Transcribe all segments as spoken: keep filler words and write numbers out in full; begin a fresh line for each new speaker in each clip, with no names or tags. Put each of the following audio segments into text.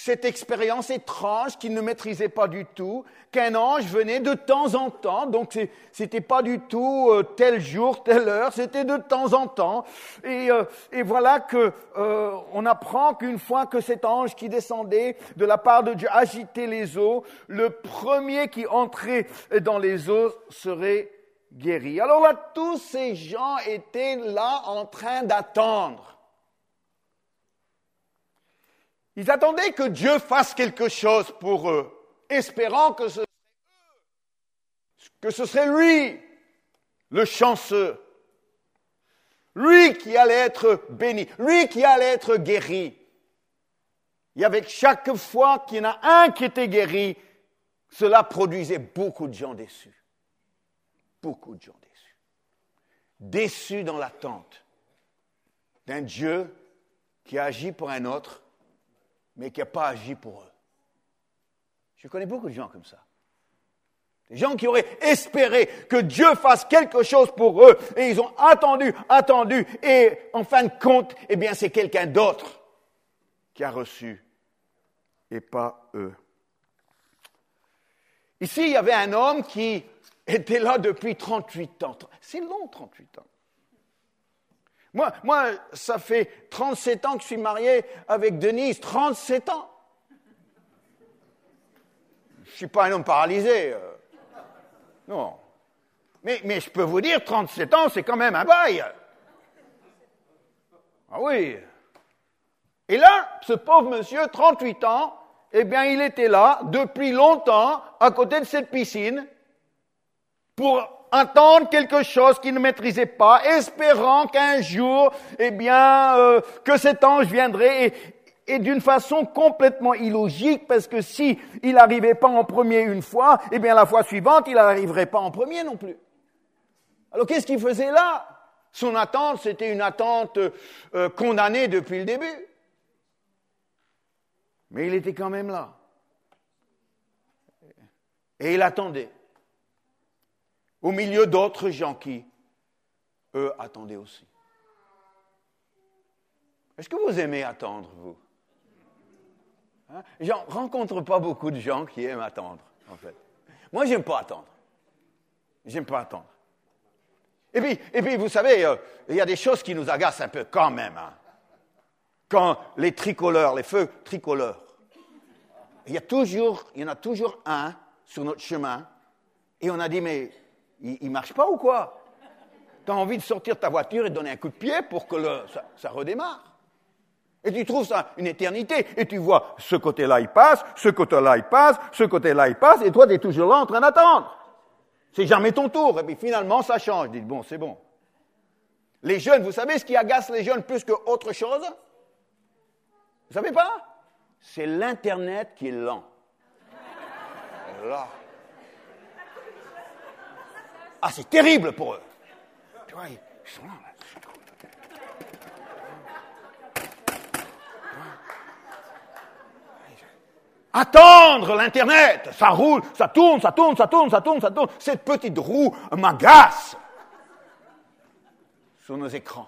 cette expérience étrange qu'il ne maîtrisait pas du tout, qu'un ange venait de temps en temps, donc c'est, c'était pas du tout euh, tel jour, telle heure, c'était de temps en temps. Et, euh, et voilà que euh, on apprend qu'une fois que cet ange qui descendait de la part de Dieu agitait les eaux, le premier qui entrait dans les eaux serait guéri. Alors là, tous ces gens étaient là en train d'attendre. Ils attendaient que Dieu fasse quelque chose pour eux, espérant que ce serait eux, que ce serait lui, le chanceux, lui qui allait être béni, lui qui allait être guéri. Et avec chaque fois qu'il y en a un qui était guéri, cela produisait beaucoup de gens déçus. Beaucoup de gens déçus. Déçus dans l'attente d'un Dieu qui a agi pour un autre, mais qui n'a pas agi pour eux. Je connais beaucoup de gens comme ça. Des gens qui auraient espéré que Dieu fasse quelque chose pour eux, et ils ont attendu, attendu, et en fin de compte, eh bien, c'est quelqu'un d'autre qui a reçu, et pas eux. Ici, il y avait un homme qui était là depuis trente-huit ans. C'est long, trente-huit ans. Moi, moi, ça fait trente-sept ans que je suis marié avec Denise, trente-sept ans. Je ne suis pas un homme paralysé. Euh. Non. Mais, mais je peux vous dire, trente-sept ans, c'est quand même un bail. Ah oui. Et là, ce pauvre monsieur, trente-huit ans, eh bien, il était là, depuis longtemps, à côté de cette piscine, pour attendre quelque chose qu'il ne maîtrisait pas, espérant qu'un jour, eh bien, euh, que cet ange viendrait, et, et d'une façon complètement illogique, parce que si il n'arrivait pas en premier une fois, eh bien, la fois suivante, il n'arriverait pas en premier non plus. Alors, qu'est-ce qu'il faisait là? Son attente, c'était une attente euh, condamnée depuis le début. Mais il était quand même là. Et il attendait. Au milieu d'autres gens qui, eux, attendaient aussi. Est-ce que vous aimez attendre, vous? Hein? Je ne rencontre pas beaucoup de gens qui aiment attendre, en fait. Moi, j'aime pas attendre. J'aime pas attendre. Et puis, et puis vous savez, euh, il y a des choses qui nous agacent un peu quand même. Hein. Quand les tricolores, les feux tricolores, il y a toujours, il y en a toujours un sur notre chemin, et on a dit, mais il ne marche pas ou quoi? Tu as envie de sortir de ta voiture et de donner un coup de pied pour que le, ça, ça redémarre. Et tu trouves ça une éternité, et tu vois, ce côté-là, il passe, ce côté-là, il passe, ce côté-là, il passe, et toi, tu es toujours là en train d'attendre. C'est jamais ton tour, et puis finalement, ça change. Dites, bon, c'est bon. Les jeunes, vous savez ce qui agace les jeunes plus qu'autre chose? Vous savez pas? C'est l'Internet qui est lent. Là. Ah, c'est terrible pour eux. Tu vois, ils sont là. Attendre l'Internet, ça roule, ça tourne, ça tourne, ça tourne, ça tourne, ça tourne. Cette petite roue m'agace sur nos écrans.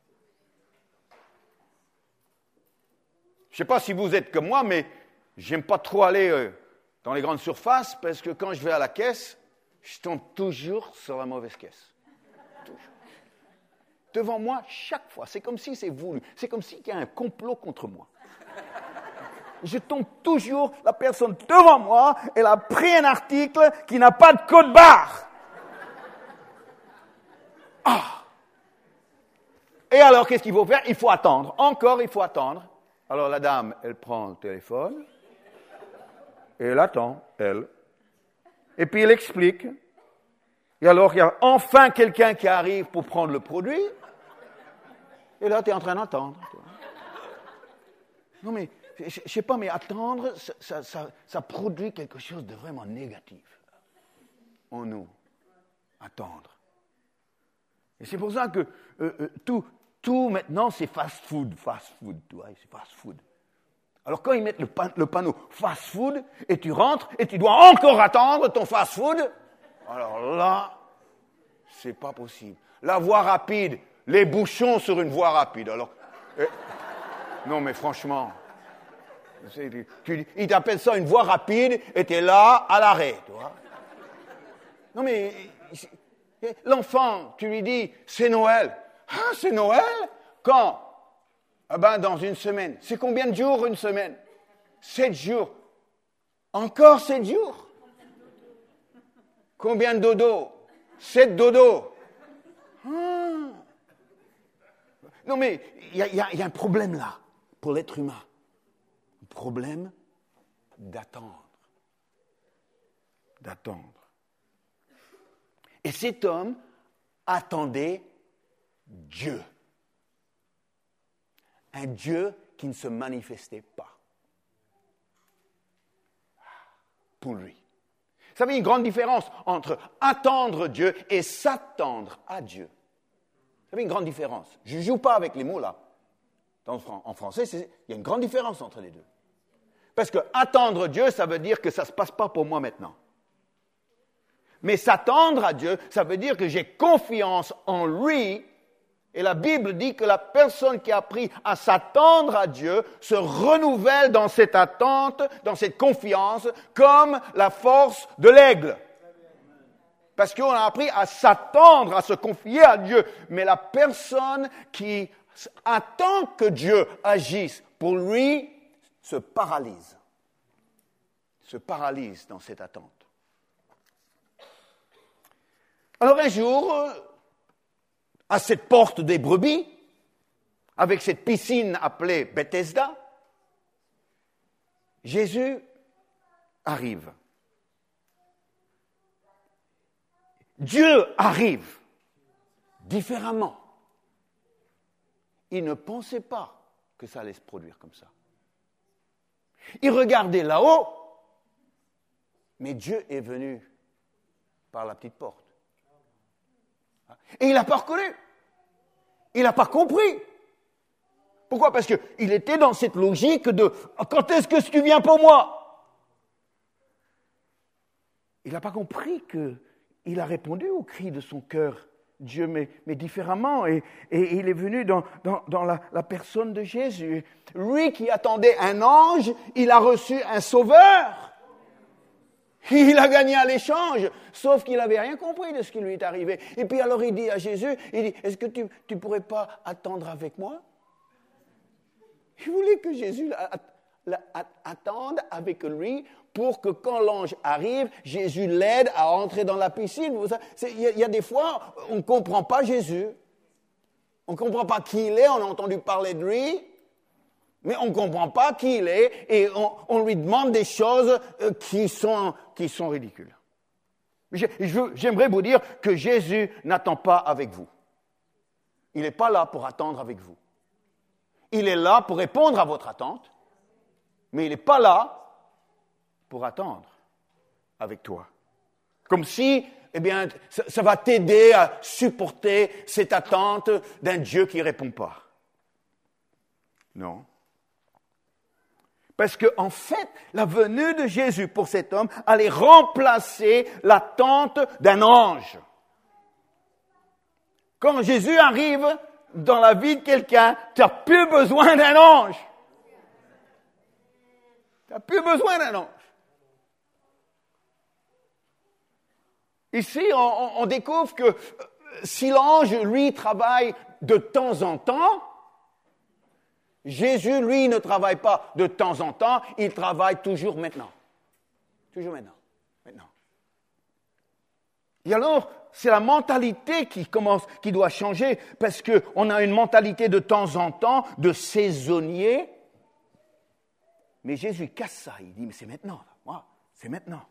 Je ne sais pas si vous êtes comme moi, mais j'aime pas trop aller euh, dans les grandes surfaces parce que quand je vais à la caisse, je tombe toujours sur la mauvaise caisse. Toujours. Devant moi, chaque fois. C'est comme si c'est voulu. C'est comme s'il y a un complot contre moi. Je tombe toujours, la personne devant moi, elle a pris un article qui n'a pas de code barre. Ah! Et alors, qu'est-ce qu'il faut faire? Il faut attendre. Encore, il faut attendre. Alors, la dame, elle prend le téléphone, et elle attend, elle. Et puis, elle explique. Et alors, il y a enfin quelqu'un qui arrive pour prendre le produit. Et là, tu es en train d'attendre. Non, mais, je ne sais pas, mais attendre, ça, ça, ça, ça produit quelque chose de vraiment négatif en nous. Attendre. Et c'est pour ça que euh, euh, tout, tout maintenant, c'est fast-food, fast-food, tu vois, c'est fast-food. Alors quand ils mettent le, pan, le panneau fast-food, et tu rentres, et tu dois encore attendre ton fast-food, alors là, c'est pas possible. La voie rapide, les bouchons sur une voie rapide, alors... Eh, non mais franchement... Tu, tu, il t'appelle ça une voie rapide et tu es là à l'arrêt, tu vois. Non mais, l'enfant, tu lui dis, c'est Noël. Ah, c'est Noël? Quand? Ah ben, dans une semaine. C'est combien de jours une semaine? Sept jours. Encore sept jours? Combien de dodo? Sept dodo. Ah. Non mais, il y, y, y a un problème là, pour l'être humain. Un problème d'attendre. D'attendre. Et cet homme attendait Dieu. Un Dieu qui ne se manifestait pas. Pour lui. Vous savez, une grande différence entre attendre Dieu et s'attendre à Dieu. Vous savez, une grande différence. Je ne joue pas avec les mots là. Dans, en français, c'est, il y a une grande différence entre les deux. Parce que attendre Dieu, ça veut dire que ça ne se passe pas pour moi maintenant. Mais s'attendre à Dieu, ça veut dire que j'ai confiance en lui. Et la Bible dit que la personne qui a appris à s'attendre à Dieu se renouvelle dans cette attente, dans cette confiance, comme la force de l'aigle. Parce qu'on a appris à s'attendre, à se confier à Dieu. Mais la personne qui attend que Dieu agisse pour lui se paralyse. Se paralyse dans cette attente. Alors un jour, à cette porte des brebis, avec cette piscine appelée Bethesda, Jésus arrive. Dieu arrive différemment. Il ne pensait pas que ça allait se produire comme ça. Il regardait là-haut, mais Dieu est venu par la petite porte. Et il n'a pas reconnu. Il n'a pas compris. Pourquoi? Parce qu'il était dans cette logique de « Quand est-ce que tu viens pour moi ?» Il n'a pas compris qu'il a répondu au cri de son cœur, Dieu, mais, mais différemment. Et, et il est venu dans, dans, dans la, la personne de Jésus. Lui qui attendait un ange, il a reçu un sauveur. Il a gagné à l'échange, sauf qu'il n'avait rien compris de ce qui lui est arrivé. Et puis alors il dit à Jésus, il dit, est-ce que tu ne pourrais pas attendre avec moi? Il voulait que Jésus attende avec lui pour que quand l'ange arrive, Jésus l'aide à entrer dans la piscine. Il y, y a des fois, on ne comprend pas Jésus. On ne comprend pas qui il est, on a entendu parler de lui. Mais on ne comprend pas qui il est et on, on lui demande des choses euh, qui, sont, qui sont ridicules. Je, je, j'aimerais vous dire que Jésus n'attend pas avec vous. Il n'est pas là pour attendre avec vous. Il est là pour répondre à votre attente, mais il n'est pas là pour attendre avec toi. Comme si, eh bien, ça, ça va t'aider à supporter cette attente d'un Dieu qui ne répond pas. Non. Parce qu'en en fait, la venue de Jésus pour cet homme allait remplacer l'attente d'un ange. Quand Jésus arrive dans la vie de quelqu'un, tu n'as plus besoin d'un ange. Tu n'as plus besoin d'un ange. Ici, on, on découvre que si l'ange, lui, travaille de temps en temps, Jésus, lui, ne travaille pas de temps en temps, il travaille toujours maintenant. Toujours maintenant. Maintenant. Et alors, c'est la mentalité qui commence, qui doit changer, parce qu'on a une mentalité de temps en temps, de saisonnier. Mais Jésus casse ça, il dit, mais c'est maintenant, moi, c'est maintenant.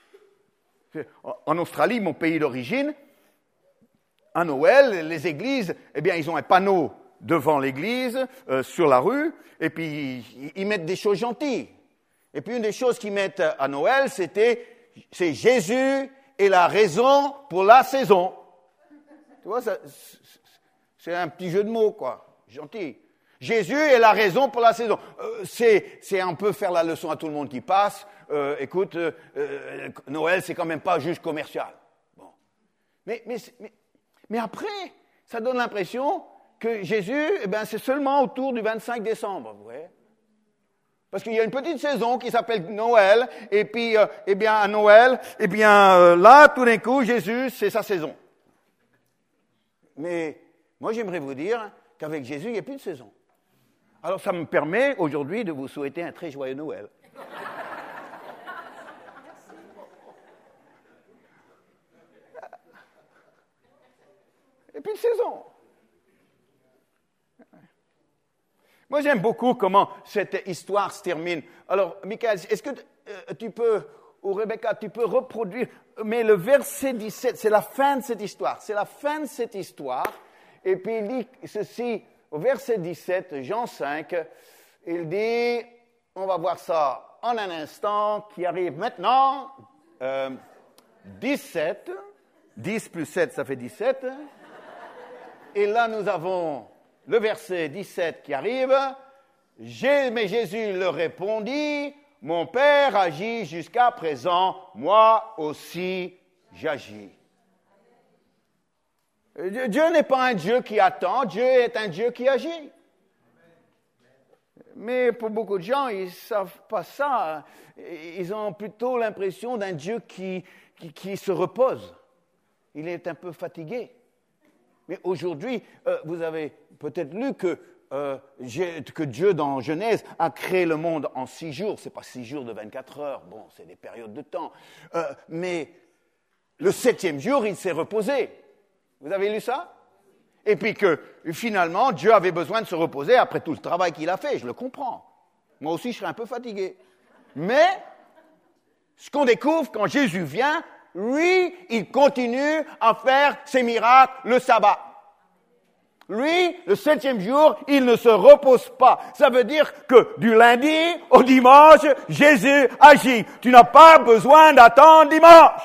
En Australie, mon pays d'origine, à Noël, les églises, eh bien, ils ont un panneau devant l'église, euh, sur la rue, et puis ils, ils mettent des choses gentilles. Et puis une des choses qu'ils mettent à Noël, c'était, c'est Jésus est la raison pour la saison. Tu vois, ça, c'est un petit jeu de mots, quoi, gentil. Jésus est la raison pour la saison. Euh, c'est, c'est un peu faire la leçon à tout le monde qui passe. Euh, écoute, euh, euh, Noël, c'est quand même pas juste commercial. Bon. Mais, mais, mais, mais après, ça donne l'impression que Jésus, eh ben, c'est seulement autour du vingt-cinq décembre, vous voyez. Parce qu'il y a une petite saison qui s'appelle Noël, et puis, euh, eh bien, à Noël, eh bien, euh, là, tout d'un coup, Jésus, c'est sa saison. Mais moi, j'aimerais vous dire qu'avec Jésus, il n'y a plus de saison. Alors, ça me permet aujourd'hui de vous souhaiter un très joyeux Noël. Il n'y a plus de saison. Moi, j'aime beaucoup comment cette histoire se termine. Alors, Michael, est-ce que euh, tu peux, ou Rebecca, tu peux reproduire, mais le verset dix-sept, c'est la fin de cette histoire. C'est la fin de cette histoire. Et puis, il dit ceci, au verset dix-sept, Jean cinq, il dit, on va voir ça en un instant, qui arrive maintenant, euh, dix-sept, dix plus sept, ça fait dix-sept. Et là, nous avons le verset dix-sept qui arrive. Mais Jésus leur répondit, « Mon Père agit jusqu'à présent, moi aussi j'agis. » Dieu n'est pas un Dieu qui attend, Dieu est un Dieu qui agit. Mais pour beaucoup de gens, ils ne savent pas ça. Ils ont plutôt l'impression d'un Dieu qui, qui, qui se repose. Il est un peu fatigué. Mais aujourd'hui, euh, vous avez peut-être lu que, euh, que Dieu, dans Genèse, a créé le monde en six jours. Ce n'est pas six jours de vingt-quatre heures. Bon, c'est des périodes de temps. Euh, mais le septième jour, il s'est reposé. Vous avez lu ça? Et puis que, finalement, Dieu avait besoin de se reposer après tout le travail qu'il a fait. Je le comprends. Moi aussi, je serais un peu fatigué. Mais, ce qu'on découvre quand Jésus vient, lui, il continue à faire ses miracles le sabbat. Lui, le septième jour, il ne se repose pas. Ça veut dire que du lundi au dimanche, Jésus agit. Tu n'as pas besoin d'attendre dimanche.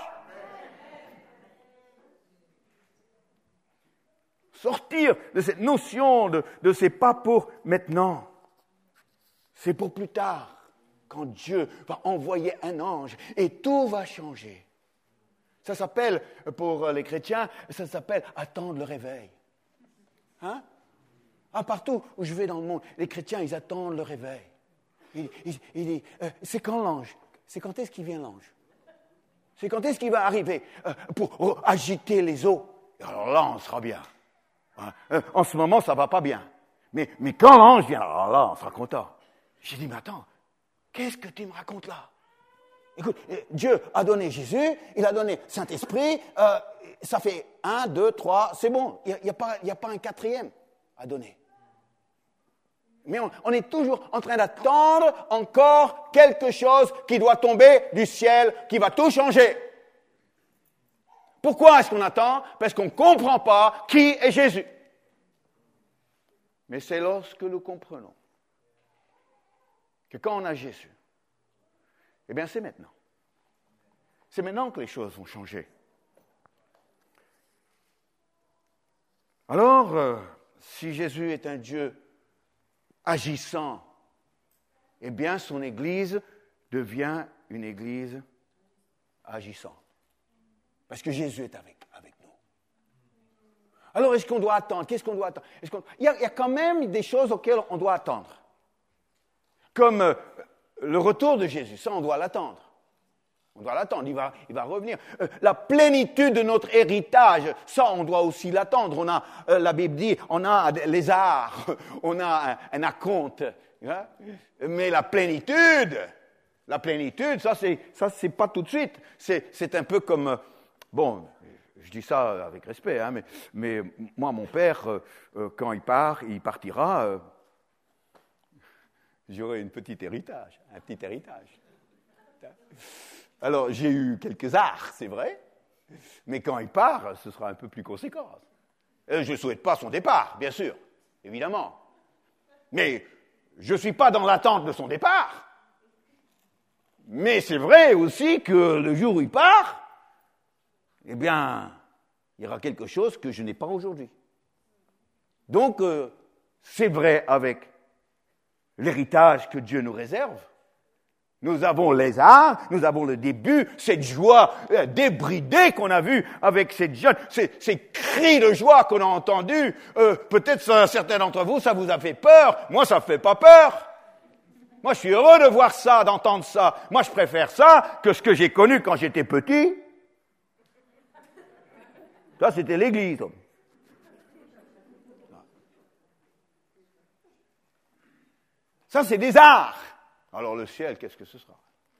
Sortir de cette notion de, de c'est pas pour maintenant. C'est pour plus tard, quand Dieu va envoyer un ange et tout va changer. Ça s'appelle, pour les chrétiens, ça s'appelle attendre le réveil. Hein? Ah, partout où je vais dans le monde, les chrétiens, ils attendent le réveil. Il, il, il dit, euh, c'est quand l'ange? C'est quand est-ce qu'il vient l'ange? C'est quand est-ce qu'il va arriver euh, pour agiter les eaux? Alors là, on sera bien. Hein? Euh, en ce moment, ça va pas bien. Mais, mais quand l'ange vient, alors là, on sera content. J'ai dit, mais attends, qu'est-ce que tu me racontes là? Écoute, Dieu a donné Jésus, il a donné Saint-Esprit, euh, ça fait un, deux, trois, c'est bon, il n'y a, a, a pas un quatrième à donner. Mais on, on est toujours en train d'attendre encore quelque chose qui doit tomber du ciel, qui va tout changer. Pourquoi est-ce qu'on attend? Parce qu'on ne comprend pas qui est Jésus. Mais c'est lorsque nous comprenons que quand on a Jésus, eh bien, c'est maintenant. C'est maintenant que les choses vont changer. Alors, euh, si Jésus est un Dieu agissant, eh bien, son Église devient une Église agissante. Parce que Jésus est avec, avec nous. Alors, est-ce qu'on doit attendre? Qu'est-ce qu'on doit attendre? Est-ce qu'on... Il y a, il y a quand même des choses auxquelles on doit attendre. Comme... Euh, Le retour de Jésus, ça, on doit l'attendre. On doit l'attendre, il va, il va revenir. Euh, la plénitude de notre héritage, ça, on doit aussi l'attendre. On a, euh, la Bible dit, on a les arts, on a un, un acompte. Hein? Mais la plénitude, la plénitude, ça, c'est, ça, c'est pas tout de suite. C'est, c'est un peu comme, euh, bon, je dis ça avec respect, hein, mais, mais moi, mon père, euh, euh, quand il part, il partira. Euh, J'aurai un petit héritage, un petit héritage. Alors, j'ai eu quelques arts, c'est vrai, mais quand il part, ce sera un peu plus conséquent. Je ne souhaite pas son départ, bien sûr, évidemment. Mais je ne suis pas dans l'attente de son départ. Mais c'est vrai aussi que le jour où il part, eh bien, il y aura quelque chose que je n'ai pas aujourd'hui. Donc, euh, c'est vrai avec l'héritage que Dieu nous réserve. Nous avons les arts, nous avons le début, cette joie euh, débridée qu'on a vue avec cette jeune, ces, ces cris de joie qu'on a entendus. Euh, peut-être ça, certains d'entre vous, ça vous a fait peur. Moi, ça ne fait pas peur. Moi, je suis heureux de voir ça, d'entendre ça. Moi, je préfère ça que ce que j'ai connu quand j'étais petit. Ça, c'était l'Église. Ça, c'est des arts. Alors, le ciel, qu'est-ce que ce sera?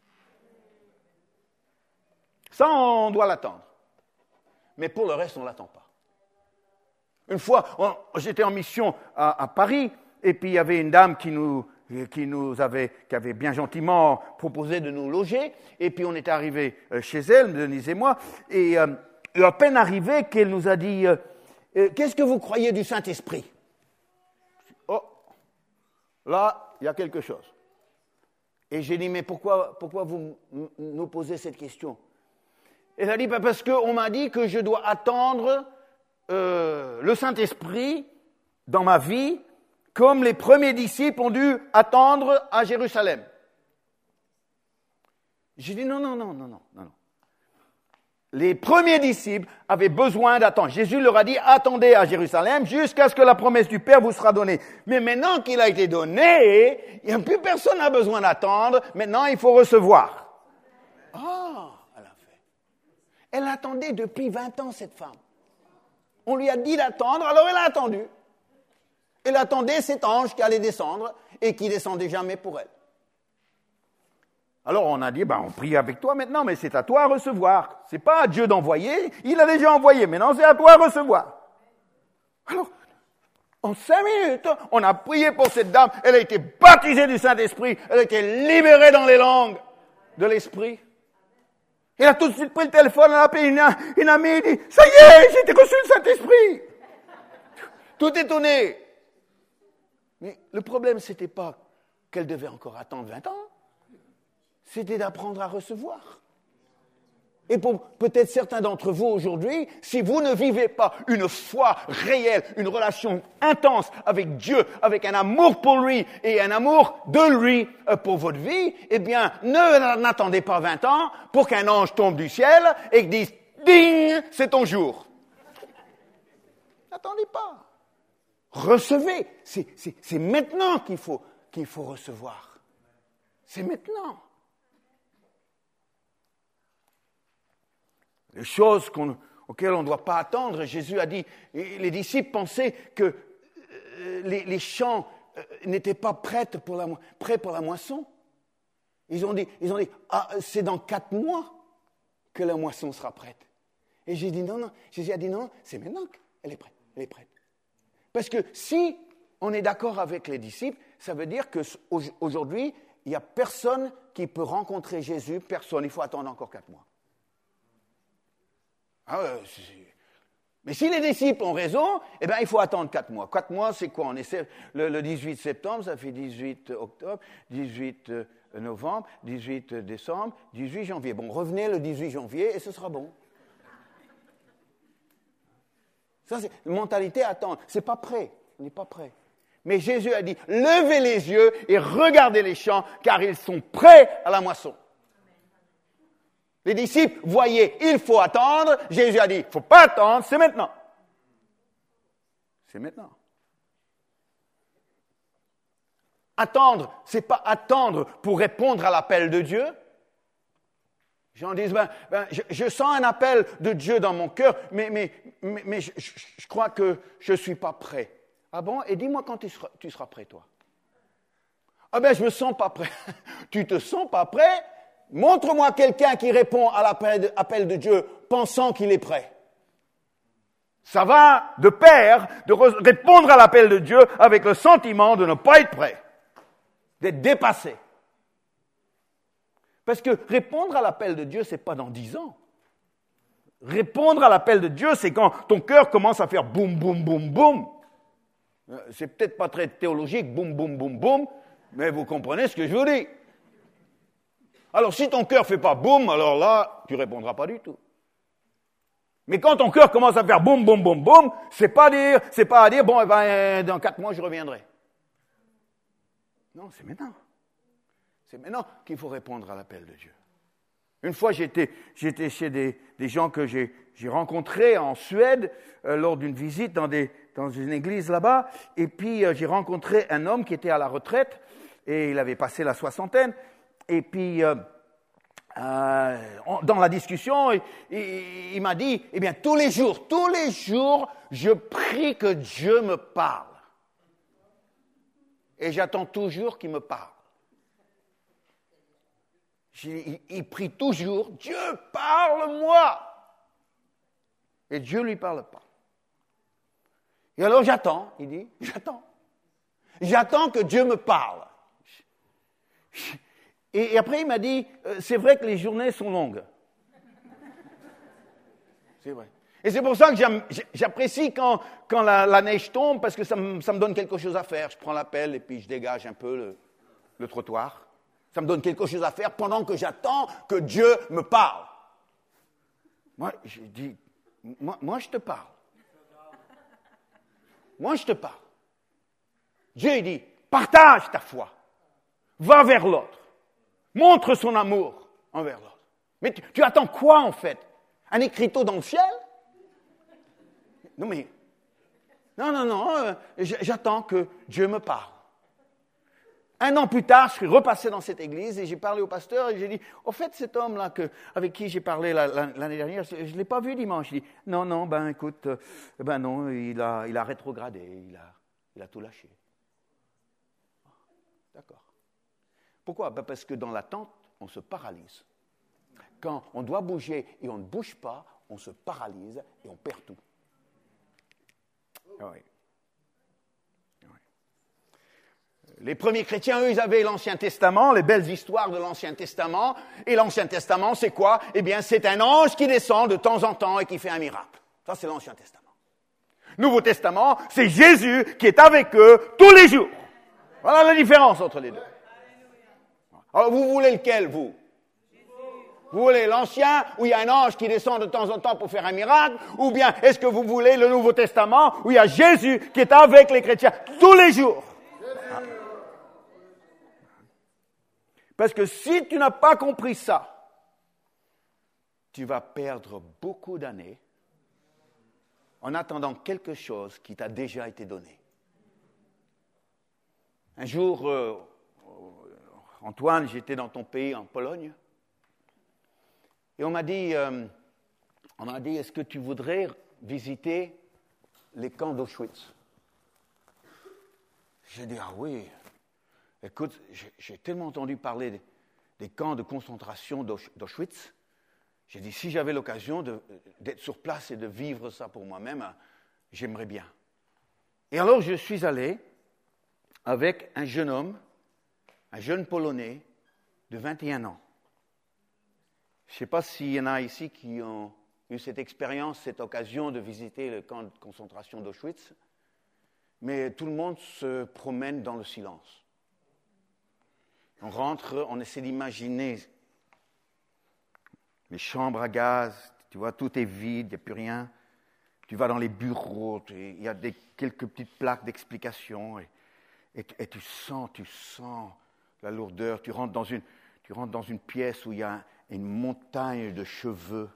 Ça, on doit l'attendre. Mais pour le reste, on ne l'attend pas. Une fois, on, j'étais en mission à, à Paris, et puis il y avait une dame qui nous, qui nous avait, qui avait bien gentiment proposé de nous loger, et puis on était arrivés chez elle, Denise et moi, et euh, à peine arrivée qu'elle nous a dit euh, « Qu'est-ce que vous croyez du Saint-Esprit ?» Oh, là, il y a quelque chose. Et j'ai dit « Mais pourquoi, pourquoi vous m- nous posez cette question ?» Elle a dit bah, « Parce qu'on m'a dit que je dois attendre euh, le Saint-Esprit dans ma vie, comme les premiers disciples ont dû attendre à Jérusalem. » J'ai dit non, non, non, non, non, non. Les premiers disciples avaient besoin d'attendre. Jésus leur a dit, attendez à Jérusalem jusqu'à ce que la promesse du Père vous sera donnée. Mais maintenant qu'il a été donné, il n'y a plus personne n'a besoin d'attendre. Maintenant, il faut recevoir. Ah, oh, elle a fait. Elle attendait depuis vingt ans, cette femme. On lui a dit d'attendre, alors elle a attendu. Elle attendait cet ange qui allait descendre et qui descendait jamais pour elle. Alors on a dit, ben, on prie avec toi maintenant, mais c'est à toi à recevoir. C'est pas à Dieu d'envoyer, il a déjà envoyé, maintenant c'est à toi à recevoir. Alors, en cinq minutes, on a prié pour cette dame, elle a été baptisée du Saint-Esprit, elle a été libérée dans les langues de l'Esprit. Elle a tout de suite pris le téléphone, elle a appelé une, une amie, et dit, ça y est, j'ai reçu le Saint-Esprit. Tout étonné. Mais le problème, c'était pas qu'elle devait encore attendre vingt ans. C'était d'apprendre à recevoir. Et pour peut-être certains d'entre vous aujourd'hui, si vous ne vivez pas une foi réelle, une relation intense avec Dieu, avec un amour pour lui et un amour de lui pour votre vie, eh bien, ne n'attendez pas vingt ans pour qu'un ange tombe du ciel et qu'il dise « Ding, c'est ton jour ». N'attendez pas. Recevez. C'est, c'est, c'est maintenant qu'il faut, qu'il faut recevoir. C'est maintenant. Les choses qu'on, auxquelles on ne doit pas attendre, Jésus a dit, les disciples pensaient que euh, les, les champs euh, n'étaient pas prêts pour, la, prêts pour la moisson. Ils ont dit, ils ont dit ah, c'est dans quatre mois que la moisson sera prête. Et j'ai dit non, non. Jésus a dit non, c'est maintenant qu'elle est prête. Elle est prête. Parce que si on est d'accord avec les disciples, ça veut dire qu'aujourd'hui, il n'y a personne qui peut rencontrer Jésus, personne, il faut attendre encore quatre mois. Ah, c'est... Mais si les disciples ont raison, eh bien, il faut attendre quatre mois. Quatre mois, c'est quoi? On essaie le, le dix-huit septembre, ça fait dix-huit octobre, dix-huit novembre, dix-huit décembre, dix-huit janvier. Bon, revenez le dix-huit janvier et ce sera bon. Ça, c'est une mentalité à attendre. C'est pas prêt. On n'est pas prêt. Mais Jésus a dit, levez les yeux et regardez les champs, car ils sont prêts à la moisson. Les disciples voyaient, il faut attendre. Jésus a dit, il ne faut pas attendre, c'est maintenant. C'est maintenant. Attendre, c'est pas attendre pour répondre à l'appel de Dieu. Les gens disent, ben, ben, je, je sens un appel de Dieu dans mon cœur, mais, mais, mais, mais je, je, je crois que je ne suis pas prêt. Ah bon? Et dis-moi quand tu seras, tu seras prêt, toi. Ah ben, je me sens pas prêt. Tu te sens pas prêt? Montre-moi quelqu'un qui répond à l'appel de, appel de Dieu pensant qu'il est prêt. Ça va de pair de re- répondre à l'appel de Dieu avec le sentiment de ne pas être prêt, d'être dépassé. Parce que répondre à l'appel de Dieu, c'est pas dans dix ans. Répondre à l'appel de Dieu, c'est quand ton cœur commence à faire boum, boum, boum, boum. C'est peut-être pas très théologique, boum, boum, boum, boum, mais vous comprenez ce que je vous dis. Alors, si ton cœur fait pas boum, alors là, tu répondras pas du tout. Mais quand ton cœur commence à faire boum, boum, boum, boum, c'est pas dire, c'est pas à dire, bon, eh ben, dans quatre mois, je reviendrai. Non, c'est maintenant. C'est maintenant qu'il faut répondre à l'appel de Dieu. Une fois, j'étais, j'étais chez des, des gens que j'ai, j'ai rencontrés en Suède, euh, lors d'une visite dans, des, dans une église là-bas, et puis euh, j'ai rencontré un homme qui était à la retraite, et il avait passé la soixantaine. Et puis, euh, euh, dans la discussion, il, il, il m'a dit, eh bien, tous les jours, tous les jours, je prie que Dieu me parle. Et j'attends toujours qu'il me parle. Il, il prie toujours, Dieu, parle-moi. Et Dieu ne lui parle pas. Et alors j'attends, il dit, j'attends. J'attends que Dieu me parle. Et, et après il m'a dit, c'est vrai que les journées sont longues. C'est vrai. Et c'est pour ça que j'apprécie quand, quand la, la neige tombe, parce que ça me, ça me donne quelque chose à faire. Je prends la pelle et puis je dégage un peu le, le trottoir. Ça me donne quelque chose à faire pendant que j'attends que Dieu me parle. Moi, je dis, moi, moi je te parle. Moi, je te parle. Dieu dit, partage ta foi. Va vers l'autre. Montre son amour envers l'autre. Mais tu, tu attends quoi, en fait? Un écriteau dans le ciel? Non, mais... Non, non, non. Euh, j'attends que Dieu me parle. Un an plus tard, je suis repassé dans cette église et j'ai parlé au pasteur et j'ai dit, au fait, cet homme-là que, avec qui j'ai parlé la, la, l'année dernière, je ne l'ai pas vu dimanche. Il dit, non, non, ben écoute, euh, ben non, il a, il a rétrogradé, il a, il a tout lâché. D'accord. Pourquoi? Ben parce que dans l'attente, on se paralyse. Quand on doit bouger et on ne bouge pas, on se paralyse et on perd tout. Oui. Les premiers chrétiens, eux, ils avaient l'Ancien Testament, les belles histoires de l'Ancien Testament. Et l'Ancien Testament, c'est quoi? Eh bien, c'est un ange qui descend de temps en temps et qui fait un miracle. Ça, c'est l'Ancien Testament. Nouveau Testament, c'est Jésus qui est avec eux tous les jours. Voilà la différence entre les deux. Alors, vous voulez lequel, vous? Vous voulez l'ancien, où il y a un ange qui descend de temps en temps pour faire un miracle? Ou bien, est-ce que vous voulez le Nouveau Testament, où il y a Jésus qui est avec les chrétiens tous les jours? Parce que si tu n'as pas compris ça, tu vas perdre beaucoup d'années en attendant quelque chose qui t'a déjà été donné. Un jour, euh, Antoine, j'étais dans ton pays, en Pologne, et on m'a dit, euh, on m'a dit, est-ce que tu voudrais visiter les camps d'Auschwitz? J'ai dit, ah oui. Écoute, j'ai, j'ai tellement entendu parler des, des camps de concentration d'Auschwitz. J'ai dit, si j'avais l'occasion de, d'être sur place et de vivre ça pour moi-même, j'aimerais bien. Et alors, je suis allé avec un jeune homme, un jeune Polonais de vingt et un ans. Je ne sais pas s'il y en a ici qui ont eu cette expérience, cette occasion de visiter le camp de concentration d'Auschwitz, mais tout le monde se promène dans le silence. On rentre, on essaie d'imaginer les chambres à gaz, tu vois, tout est vide, il n'y a plus rien. Tu vas dans les bureaux, il y a des, quelques petites plaques d'explication et, et, et tu sens, tu sens la lourdeur. Tu rentres dans une, tu rentres dans une pièce où il y a une montagne de cheveux.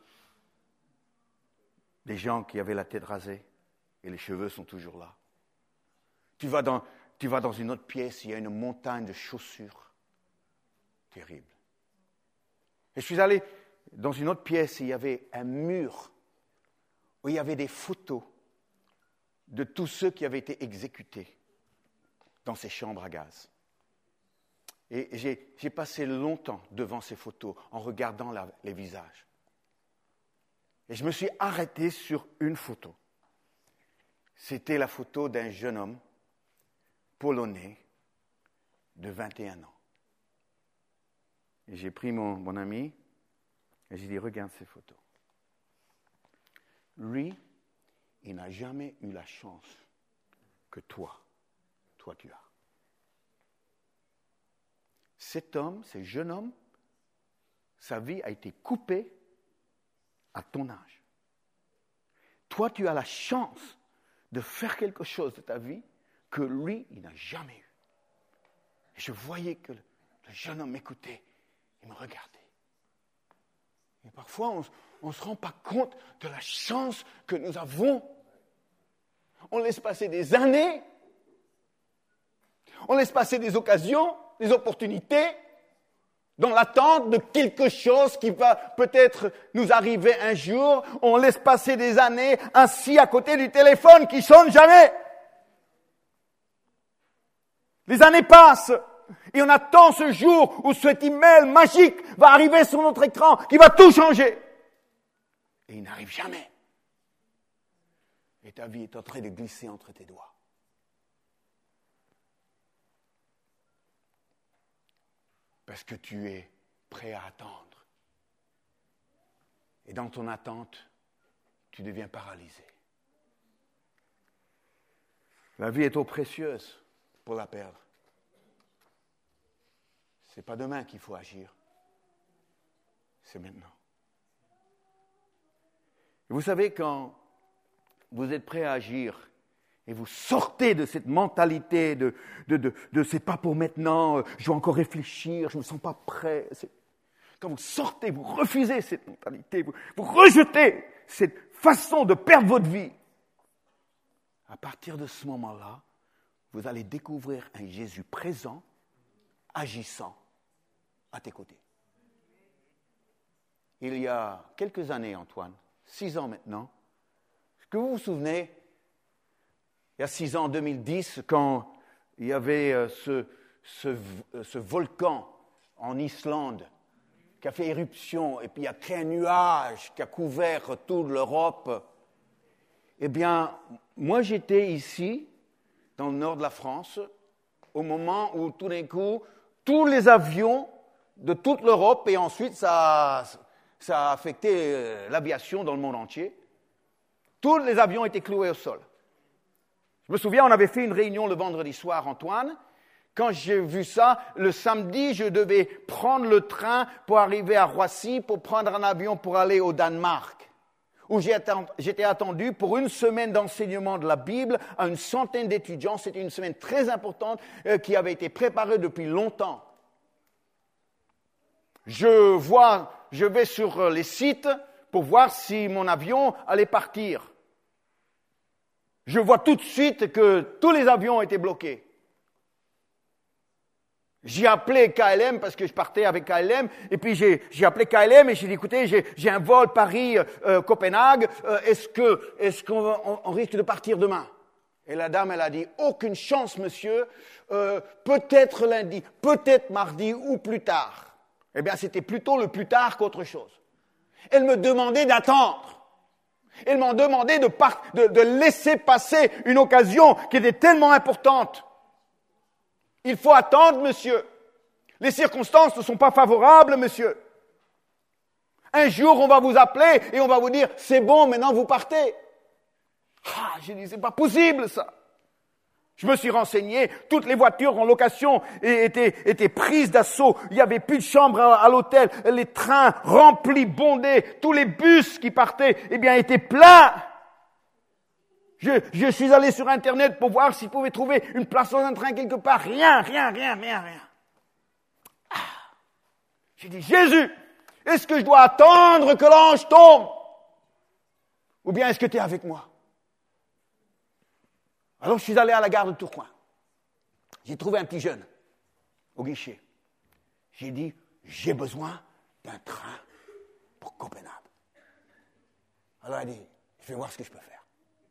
Des gens qui avaient la tête rasée et les cheveux sont toujours là. Tu vas dans, tu vas dans une autre pièce, il y a une montagne de chaussures. Terrible. Et je suis allé dans une autre pièce et il y avait un mur où il y avait des photos de tous ceux qui avaient été exécutés dans ces chambres à gaz. Et j'ai, j'ai passé longtemps devant ces photos en regardant la, les visages. Et je me suis arrêté sur une photo. C'était la photo d'un jeune homme polonais de vingt et un ans. Et j'ai pris mon, mon ami et j'ai dit, regarde ces photos. Lui, il n'a jamais eu la chance que toi, toi tu as. Cet homme, ce jeune homme, sa vie a été coupée à ton âge. Toi, tu as la chance de faire quelque chose de ta vie que lui, il n'a jamais eu. Et je voyais que le, le jeune homme m'écoutait. Il me regardait. Et parfois, on ne se rend pas compte de la chance que nous avons. On laisse passer des années. On laisse passer des occasions. des opportunités dans l'attente de quelque chose qui va peut-être nous arriver un jour. On laisse passer des années assis à côté du téléphone qui sonne jamais. Les années passent et on attend ce jour où cet email magique va arriver sur notre écran, qui va tout changer. Et il n'arrive jamais. Et ta vie est en train de glisser entre tes doigts. Parce que tu es prêt à attendre. Et dans ton attente, tu deviens paralysé. La vie est trop précieuse pour la perdre. Ce n'est pas demain qu'il faut agir. C'est maintenant. Et vous savez, quand vous êtes prêt à agir, et vous sortez de cette mentalité de, de, de, de c'est pas pour maintenant, je dois encore réfléchir, je ne me sens pas prêt. C'est... Quand vous sortez, vous refusez cette mentalité, vous, vous rejetez cette façon de perdre votre vie. À partir de ce moment-là, vous allez découvrir un Jésus présent, agissant à tes côtés. Il y a quelques années, Antoine, six ans maintenant, est-ce que vous vous souvenez, il y a six ans, en deux mille dix, quand il y avait ce, ce, ce volcan en Islande qui a fait éruption et puis il a créé un nuage qui a couvert toute l'Europe. Eh bien, moi j'étais ici, dans le nord de la France, au moment où tout d'un coup, tous les avions de toute l'Europe, et ensuite ça, ça a affecté l'aviation dans le monde entier, tous les avions étaient cloués au sol. Je me souviens, on avait fait une réunion le vendredi soir, Antoine. Quand j'ai vu ça, le samedi, je devais prendre le train pour arriver à Roissy, pour prendre un avion pour aller au Danemark, où j'étais attendu pour une semaine d'enseignement de la Bible à une centaine d'étudiants. C'était une semaine très importante euh, qui avait été préparée depuis longtemps. Je vois, je vais sur les sites pour voir si mon avion allait partir. Je vois tout de suite que tous les avions étaient bloqués. J'ai appelé K L M parce que je partais avec K L M et puis j'ai, j'ai appelé K L M et j'ai dit écoutez, j'ai, j'ai un vol Paris-Copenhague, euh, euh, est-ce que, est-ce qu'on on, on risque de partir demain? Et la dame, elle a dit aucune chance, monsieur, euh, peut-être lundi, peut-être mardi ou plus tard. Eh bien, c'était plutôt le plus tard qu'autre chose. Elle me demandait d'attendre. Elle m'a demandé de, par, de, de laisser passer une occasion qui était tellement importante. Il faut attendre, monsieur. Les circonstances ne sont pas favorables, monsieur. Un jour, on va vous appeler et on va vous dire, c'est bon, maintenant vous partez. Ah, j'ai dit, c'est pas possible, ça. Je me suis renseigné, toutes les voitures en location étaient, étaient prises d'assaut. Il n'y avait plus de chambres à, à l'hôtel. Les trains remplis, bondés, tous les bus qui partaient, eh bien, étaient pleins. Je, je suis allé sur Internet pour voir s'il pouvait trouver une place dans un train quelque part. Rien, rien, rien, rien, rien. Ah. J'ai dit, Jésus, est-ce que je dois attendre que l'ange tombe? Ou bien est-ce que tu es avec moi? Alors je suis allé à la gare de Tourcoing. J'ai trouvé un petit jeune au guichet. J'ai dit, j'ai besoin d'un train pour Copenhague. Alors il a dit, je vais voir ce que je peux faire.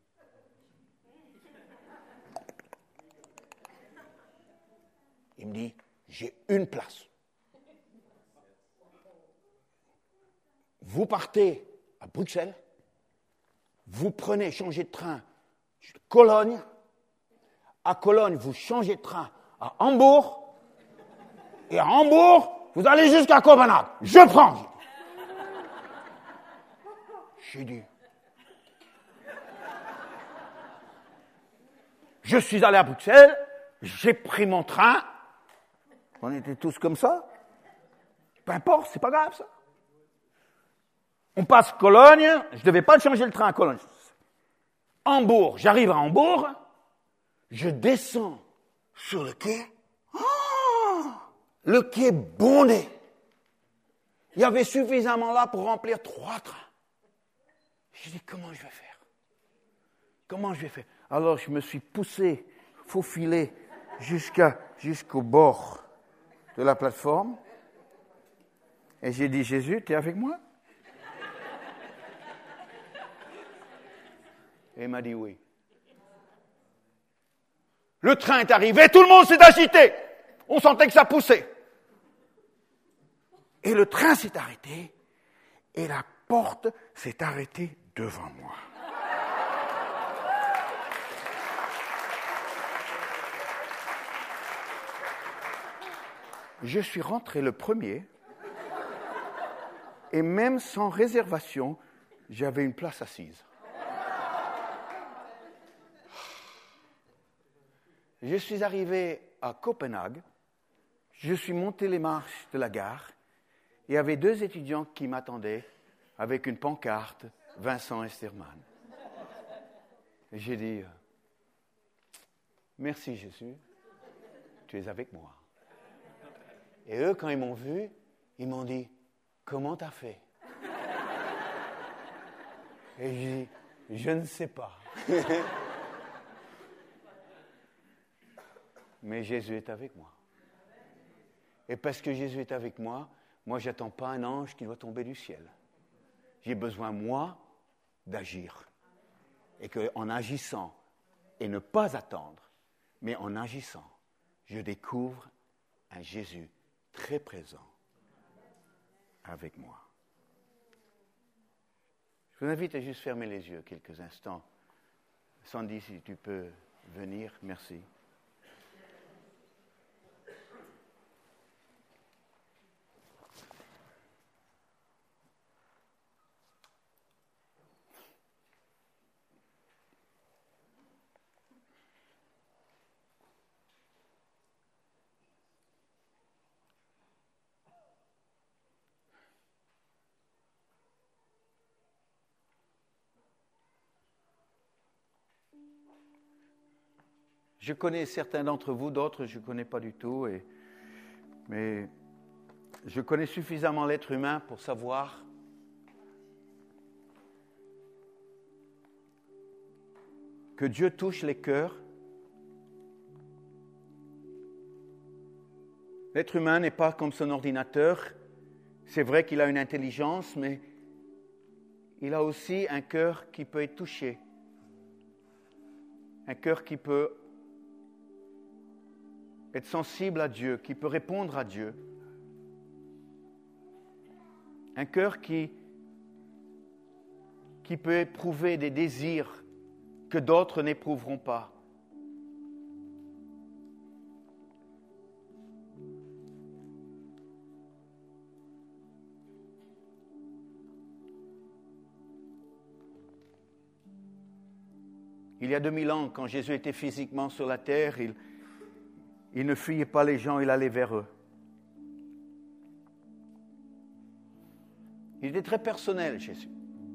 Il me dit, j'ai une place. Vous partez à Bruxelles, vous prenez, changez de train de Cologne. À Cologne, vous changez de train à Hambourg. Et à Hambourg, vous allez jusqu'à Copenhague. Je prends. J'ai dit. Je suis allé à Bruxelles, j'ai pris mon train. On était tous comme ça. Peu importe, c'est pas grave ça. On passe Cologne, je ne devais pas changer le train à Cologne. Hambourg, j'arrive à Hambourg, je descends sur le quai. Oh, le quai bondé. Il y avait suffisamment là pour remplir trois trains. Je dis, comment je vais faire? Comment je vais faire? Alors je me suis poussé, faufilé jusqu'à, jusqu'au bord de la plateforme. Et j'ai dit, Jésus, tu es avec moi? Et il m'a dit oui. Le train est arrivé, tout le monde s'est agité. On sentait que ça poussait. Et le train s'est arrêté et la porte s'est arrêtée devant moi. Je suis rentré le premier et même sans réservation, j'avais une place assise. Je suis arrivé à Copenhague, je suis monté les marches de la gare, et il y avait deux étudiants qui m'attendaient avec une pancarte « Vincent Esterman ». Et j'ai dit « Merci Jésus, tu es avec moi ». Et eux, quand ils m'ont vu, ils m'ont dit « Comment t'as fait ?» Et j'ai dit « Je ne sais pas ». Mais Jésus est avec moi. Et parce que Jésus est avec moi, moi, je n'attends pas un ange qui doit tomber du ciel. J'ai besoin, moi, d'agir. Et qu'en agissant, et ne pas attendre, mais en agissant, je découvre un Jésus très présent avec moi. Je vous invite à juste fermer les yeux quelques instants. Sandy, si tu peux venir, merci. Je connais certains d'entre vous, d'autres je ne connais pas du tout, et, mais je connais suffisamment l'être humain pour savoir que Dieu touche les cœurs. L'être humain n'est pas comme son ordinateur. C'est vrai qu'il a une intelligence, mais il a aussi un cœur qui peut être touché. Un cœur qui peut être sensible à Dieu, qui peut répondre à Dieu. Un cœur qui, qui peut éprouver des désirs que d'autres n'éprouveront pas. Il y a deux mille ans, quand Jésus était physiquement sur la terre, il Il ne fuyait pas les gens, il allait vers eux. Il était très personnel, Jésus.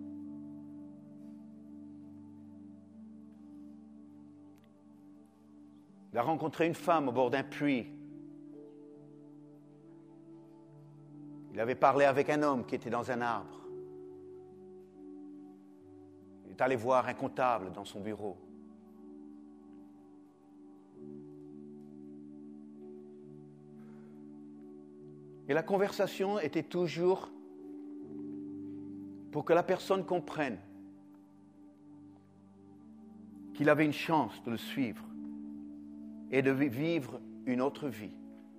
Il a rencontré une femme au bord d'un puits. Il avait parlé avec un homme qui était dans un arbre. Il est allé voir un comptable dans son bureau. Et la conversation était toujours pour que la personne comprenne qu'il avait une chance de le suivre et de vivre une autre vie.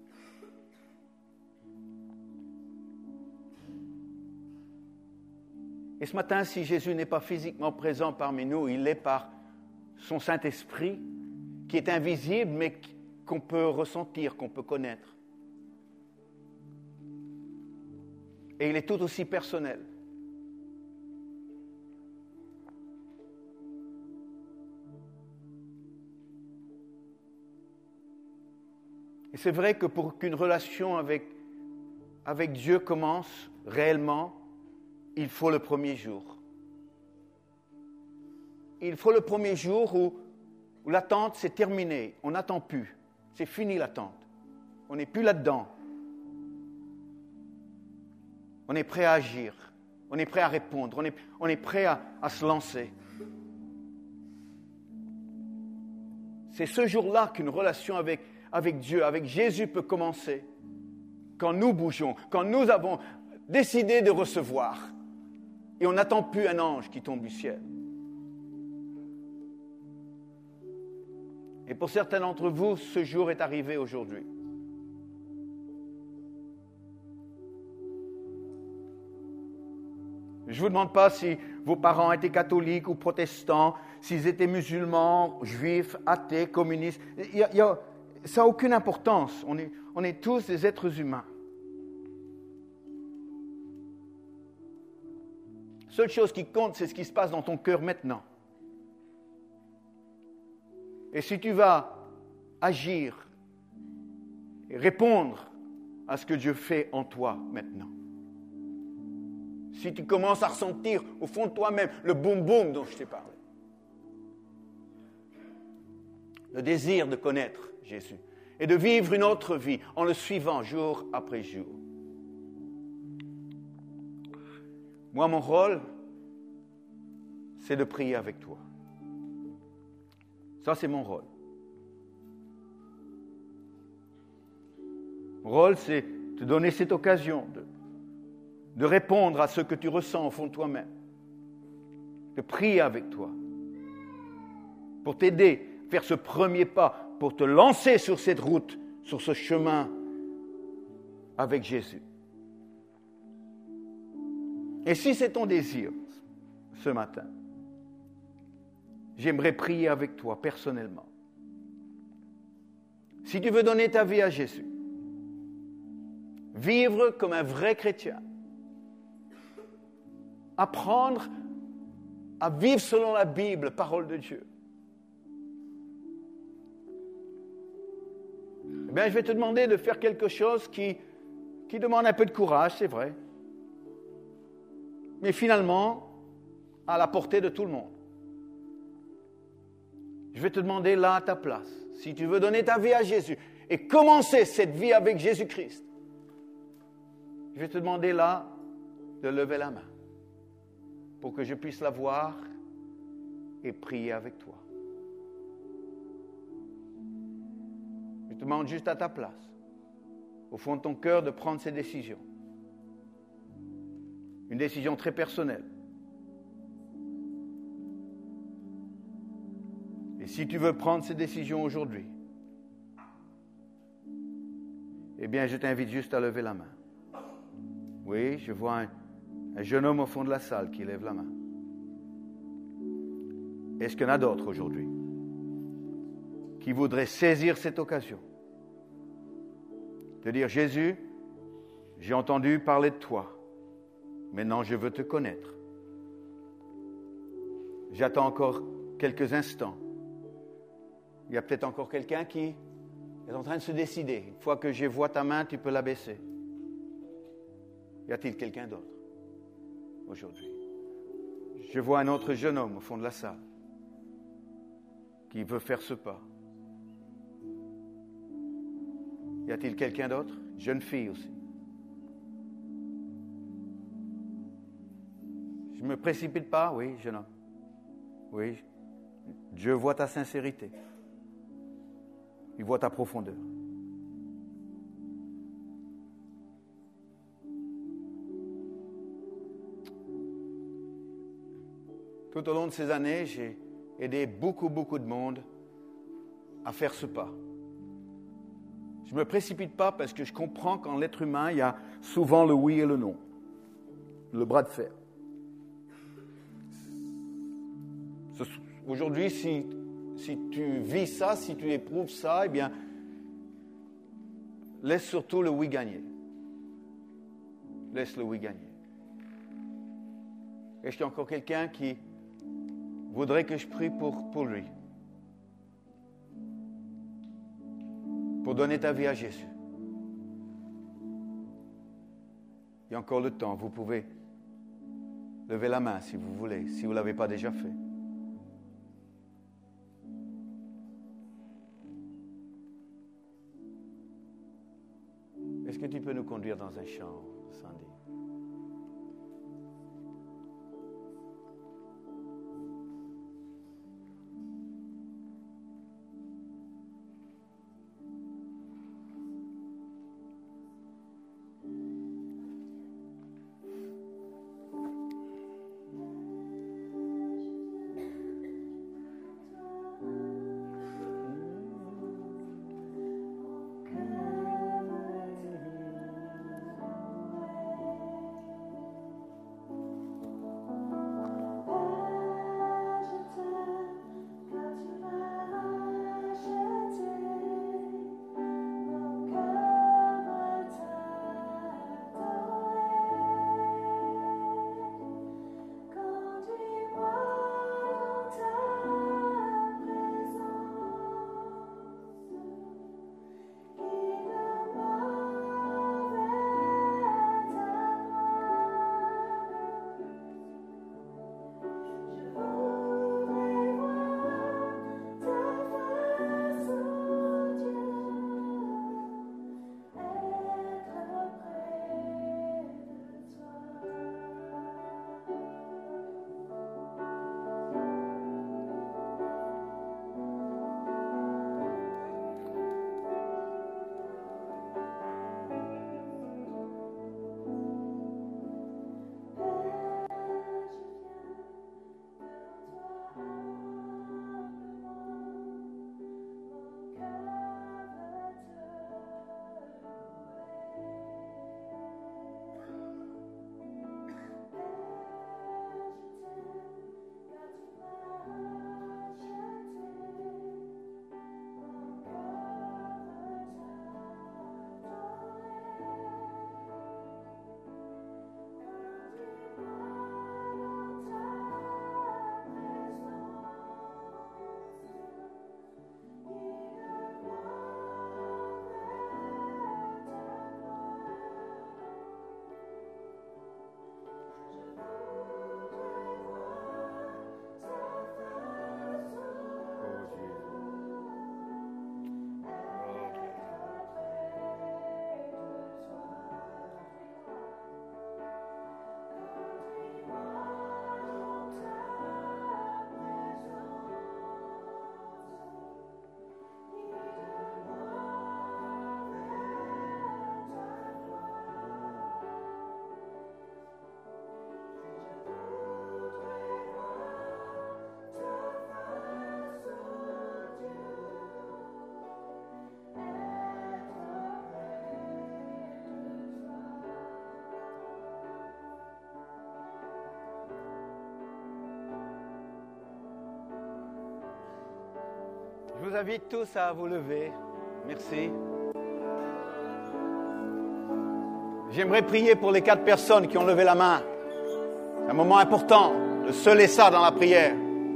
Et ce matin, si Jésus n'est pas physiquement présent parmi nous, il l'est par son Saint-Esprit, qui est invisible, mais qu'on peut ressentir, qu'on peut connaître. Et il est tout aussi personnel. Et c'est vrai que pour qu'une relation avec, avec Dieu commence réellement, il faut le premier jour. Il faut le premier jour où, où l'attente c'est terminé. On n'attend plus. C'est fini l'attente. On n'est plus là-dedans. On est prêt à agir, on est prêt à répondre, on est, on est prêt à, à se lancer. C'est ce jour-là qu'une relation avec, avec Dieu, avec Jésus peut commencer. quand nous bougeons, quand nous avons décidé de recevoir. Et on n'attend plus un ange qui tombe du ciel. Et pour certains d'entre vous, ce jour est arrivé aujourd'hui. Je ne vous demande pas si vos parents étaient catholiques ou protestants, s'ils étaient musulmans, juifs, athées, communistes. Il y a, il y a, ça n'a aucune importance. On est, on est tous des êtres humains. La seule chose qui compte, c'est ce qui se passe dans ton cœur maintenant. Et si tu vas agir et répondre à ce que Dieu fait en toi maintenant, si tu commences à ressentir au fond de toi-même le boum-boum dont je t'ai parlé, le désir de connaître Jésus et de vivre une autre vie en le suivant jour après jour. Moi, mon rôle, c'est de prier avec toi. Ça, c'est mon rôle. Mon rôle, c'est de te donner cette occasion de, de répondre à ce que tu ressens au fond de toi-même, de prier avec toi, pour t'aider à faire ce premier pas, pour te lancer sur cette route, sur ce chemin avec Jésus. Et si c'est ton désir ce matin, j'aimerais prier avec toi personnellement. Si tu veux donner ta vie à Jésus, vivre comme un vrai chrétien, apprendre à vivre selon la Bible, parole de Dieu, eh bien, je vais te demander de faire quelque chose qui, qui demande un peu de courage, c'est vrai, mais finalement, à la portée de tout le monde. Je vais te demander là à ta place, si tu veux donner ta vie à Jésus et commencer cette vie avec Jésus-Christ, je vais te demander là de lever la main pour que je puisse la voir et prier avec toi. Je te demande juste à ta place, au fond de ton cœur, de prendre ces décisions. Une décision très personnelle. Et si tu veux prendre ces décisions aujourd'hui, eh bien, je t'invite juste à lever la main. Oui, je vois un, un jeune homme au fond de la salle qui lève la main. Est-ce qu'il y en a d'autres aujourd'hui qui voudraient saisir cette occasion de dire, Jésus, j'ai entendu parler de toi. Maintenant, je veux te connaître. J'attends encore quelques instants. Il y a peut-être encore quelqu'un qui est en train de se décider. Une fois que je vois ta main, tu peux la baisser. Y a-t-il quelqu'un d'autre aujourd'hui? Je vois un autre jeune homme au fond de la salle qui veut faire ce pas. Y a-t-il quelqu'un d'autre? Jeune fille aussi. Je ne me précipite pas, oui, jeune homme. Oui, Dieu voit ta sincérité. Il voit ta profondeur. Tout au long de ces années, j'ai aidé beaucoup, beaucoup de monde à faire ce pas. Je ne me précipite pas parce que je comprends qu'en l'être humain, il y a souvent le oui et le non, le bras de fer. Aujourd'hui, si, si tu vis ça, si tu éprouves ça, eh bien, laisse surtout le oui gagner. Laisse le oui gagner. Est-ce qu'il y a encore quelqu'un qui voudrait que je prie pour, pour lui? Pour donner ta vie à Jésus. Il y a encore le temps. Vous pouvez lever la main si vous voulez, si vous ne l'avez pas déjà fait. Est-ce que tu peux nous conduire dans un chant, Sandy? vous invite tous à vous lever. Merci. J'aimerais prier pour les quatre personnes qui ont levé la main. C'est un moment important de sceller ça dans la prière.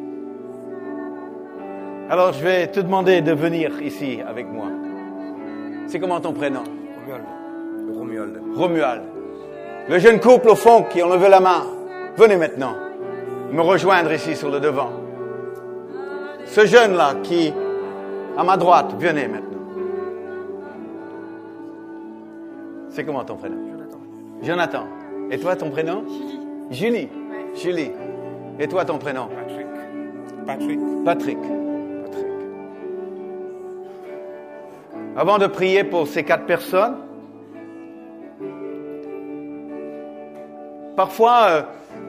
Alors je vais te demander de venir ici avec moi. C'est comment ton prénom?
Romuald. Romuald.
Romuald. Le jeune couple au fond qui ont levé la main. Venez maintenant me rejoindre ici sur le devant. Ce jeune-là qui, à ma droite, venez maintenant. C'est comment ton prénom?
Jonathan.
Jonathan. Et toi, ton prénom?
Julie.
Julie.
Ouais.
Julie. Et toi, ton prénom?
Patrick. Patrick.
Patrick. Patrick. Avant de prier pour ces quatre personnes, parfois, euh,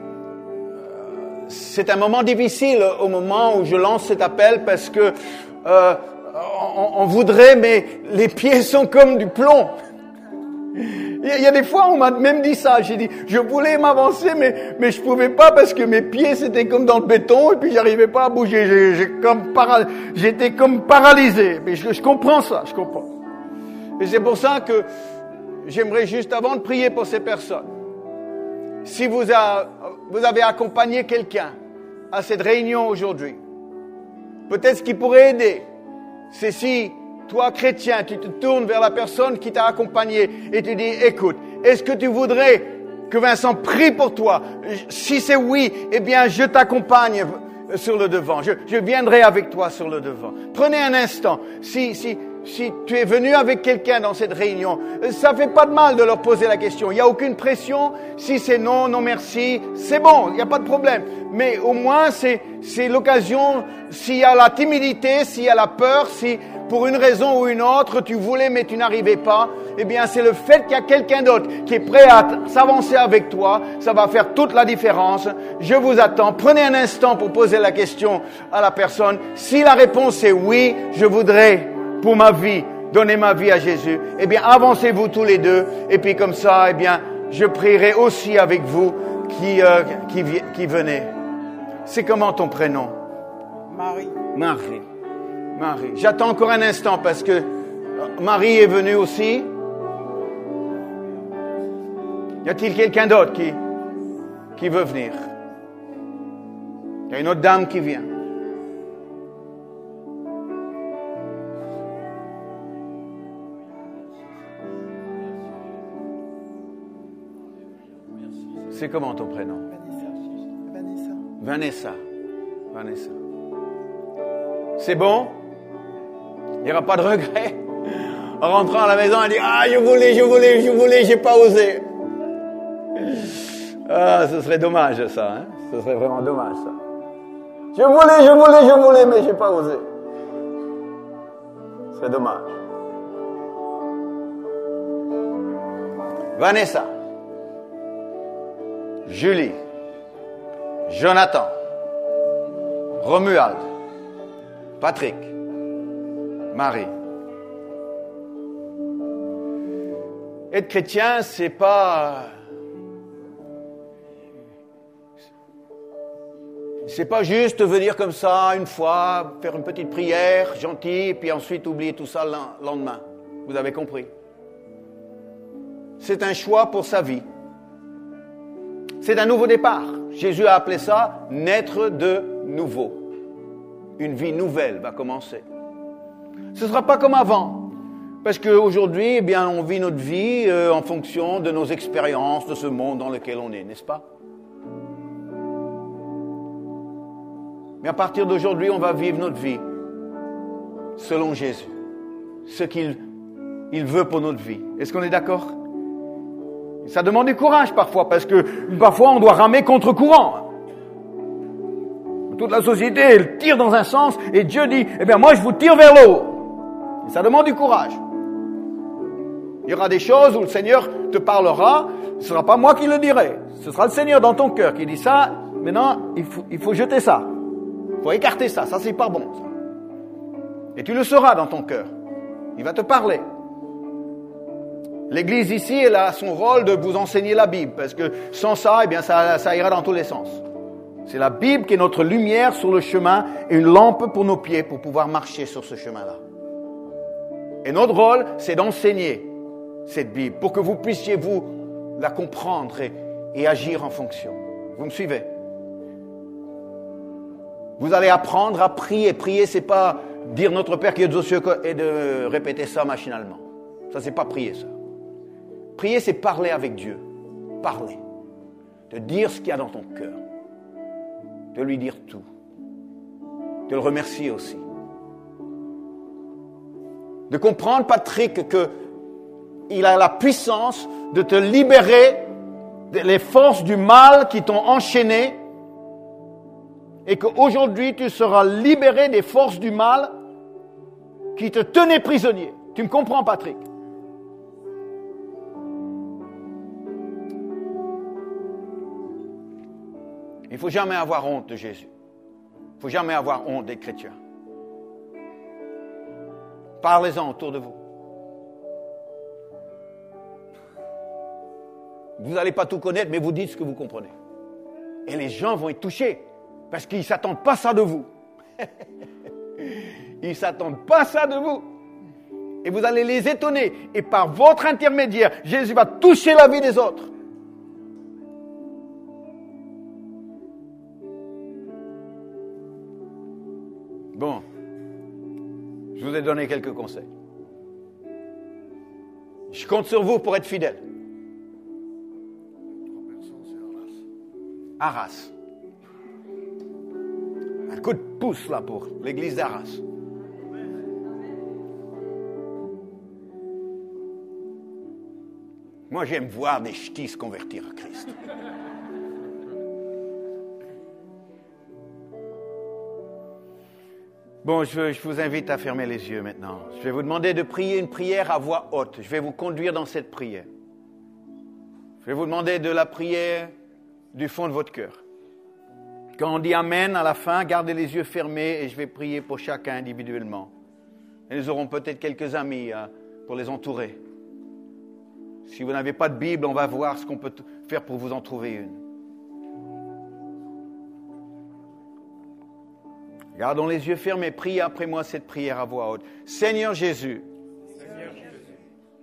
c'est un moment difficile au moment où je lance cet appel parce que euh, on, on voudrait, mais les pieds sont comme du plomb. Il y, a, il y a des fois, on m'a même dit ça. J'ai dit, je voulais m'avancer, mais mais je pouvais pas parce que mes pieds c'était comme dans le béton et puis j'arrivais pas à bouger. J'ai, j'ai comme para, j'étais comme paralysé. Mais je, je comprends ça, je comprends. Et c'est pour ça que j'aimerais juste avant de prier pour ces personnes. Si vous, a, vous avez accompagné quelqu'un à cette réunion aujourd'hui, peut-être ce qui pourrait aider, c'est si toi, chrétien, tu te tournes vers la personne qui t'a accompagné et tu dis, écoute, est-ce que tu voudrais que Vincent prie pour toi? Si c'est oui, eh bien, je t'accompagne sur le devant. Je, je viendrai avec toi sur le devant. Prenez un instant. Si, si, si tu es venu avec quelqu'un dans cette réunion, ça fait pas de mal de leur poser la question. Il n'y a aucune pression. Si c'est non, non merci, c'est bon, il n'y a pas de problème. Mais au moins, c'est, c'est l'occasion, s'il y a la timidité, s'il y a la peur, si pour une raison ou une autre, tu voulais mais tu n'arrivais pas, eh bien, c'est le fait qu'il y a quelqu'un d'autre qui est prêt à s'avancer avec toi. Ça va faire toute la différence. Je vous attends. Prenez un instant pour poser la question à la personne. Si la réponse est oui, je voudrais, pour ma vie, donner ma vie à Jésus, eh bien, avancez-vous tous les deux. Et puis, comme ça, eh bien, je prierai aussi avec vous qui, euh, qui, qui venez. C'est comment ton prénom?
Marie.
Marie. Marie. J'attends encore un instant parce que Marie est venue aussi. Y a-t-il quelqu'un d'autre qui, qui veut venir? Il y a une autre dame qui vient. C'est comment ton prénom?
Vanessa.
Vanessa. Vanessa. C'est bon? Il n'y aura pas de regret. En rentrant à la maison, elle dit, ah, je voulais, je voulais, je voulais, j'ai pas osé. Ah, ce serait dommage, ça, hein. Ce serait vraiment dommage, ça. Je voulais, je voulais, je voulais, mais j'ai pas osé. Ce serait dommage. Vanessa. Julie. Jonathan. Romuald. Patrick. Marie. Être chrétien, c'est pas, c'est pas juste venir comme ça une fois, faire une petite prière gentille, puis ensuite oublier tout ça le lendemain. Vous avez compris? C'est un choix pour sa vie. C'est un nouveau départ. Jésus a appelé ça naître de nouveau. Une vie nouvelle va commencer. Ce ne sera pas comme avant. Parce qu'aujourd'hui, eh bien, on vit notre vie euh, en fonction de nos expériences, de ce monde dans lequel on est, n'est-ce pas? Mais à partir d'aujourd'hui, on va vivre notre vie selon Jésus. Ce qu'il il veut pour notre vie. Est-ce qu'on est d'accord? Ça demande du courage parfois, parce que parfois on doit ramer contre courant. Toute la société, elle tire dans un sens, et Dieu dit, eh bien moi je vous tire vers le haut. Et ça demande du courage. Il y aura des choses où le Seigneur te parlera, ce ne sera pas moi qui le dirai. Ce sera le Seigneur dans ton cœur qui dit ça, maintenant il faut, il faut jeter ça. Il faut écarter ça, ça c'est pas bon. Ça. Et tu le sauras dans ton cœur. Il va te parler. L'Église ici, elle a son rôle de vous enseigner la Bible, parce que sans ça, eh bien, ça, ça ira dans tous les sens. C'est la Bible qui est notre lumière sur le chemin et une lampe pour nos pieds pour pouvoir marcher sur ce chemin-là. Et notre rôle, c'est d'enseigner cette Bible pour que vous puissiez, vous, la comprendre et, et agir en fonction. Vous me suivez? Vous allez apprendre à prier. Prier, c'est pas dire notre Père qui est aux cieux et de répéter ça machinalement. Ça, c'est pas prier, ça. Prier, c'est parler avec Dieu. Parler. De dire ce qu'il y a dans ton cœur. De lui dire tout. De le remercier aussi. De comprendre, Patrick, qu'il a la puissance de te libérer des forces du mal qui t'ont enchaîné et qu'aujourd'hui tu seras libéré des forces du mal qui te tenaient prisonnier. Tu me comprends, Patrick? Il ne faut jamais avoir honte de Jésus. Il ne faut jamais avoir honte des chrétiens. Parlez-en autour de vous. Vous n'allez pas tout connaître, mais vous dites ce que vous comprenez. Et les gens vont être touchés, parce qu'ils ne s'attendent pas à ça de vous. Ils ne s'attendent pas à ça de vous. Et vous allez les étonner. Et par votre intermédiaire, Jésus va toucher la vie des autres. Bon, je vous ai donné quelques conseils. Je compte sur vous pour être fidèle. Arras. Un coup de pouce là pour l'église d'Arras. Moi, j'aime voir des ch'tis se convertir à Christ. Bon, je, je vous invite à fermer les yeux maintenant. Je vais vous demander de prier une prière à voix haute. Je vais vous conduire dans cette prière. Je vais vous demander de la prière du fond de votre cœur. Quand on dit Amen à la fin, gardez les yeux fermés et je vais prier pour chacun individuellement. Et nous aurons peut-être quelques amis hein, pour les entourer. Si vous n'avez pas de Bible, on va voir ce qu'on peut faire pour vous en trouver une. Gardons les yeux fermés, priez après moi cette prière à voix haute. Seigneur Jésus,
Seigneur Jésus,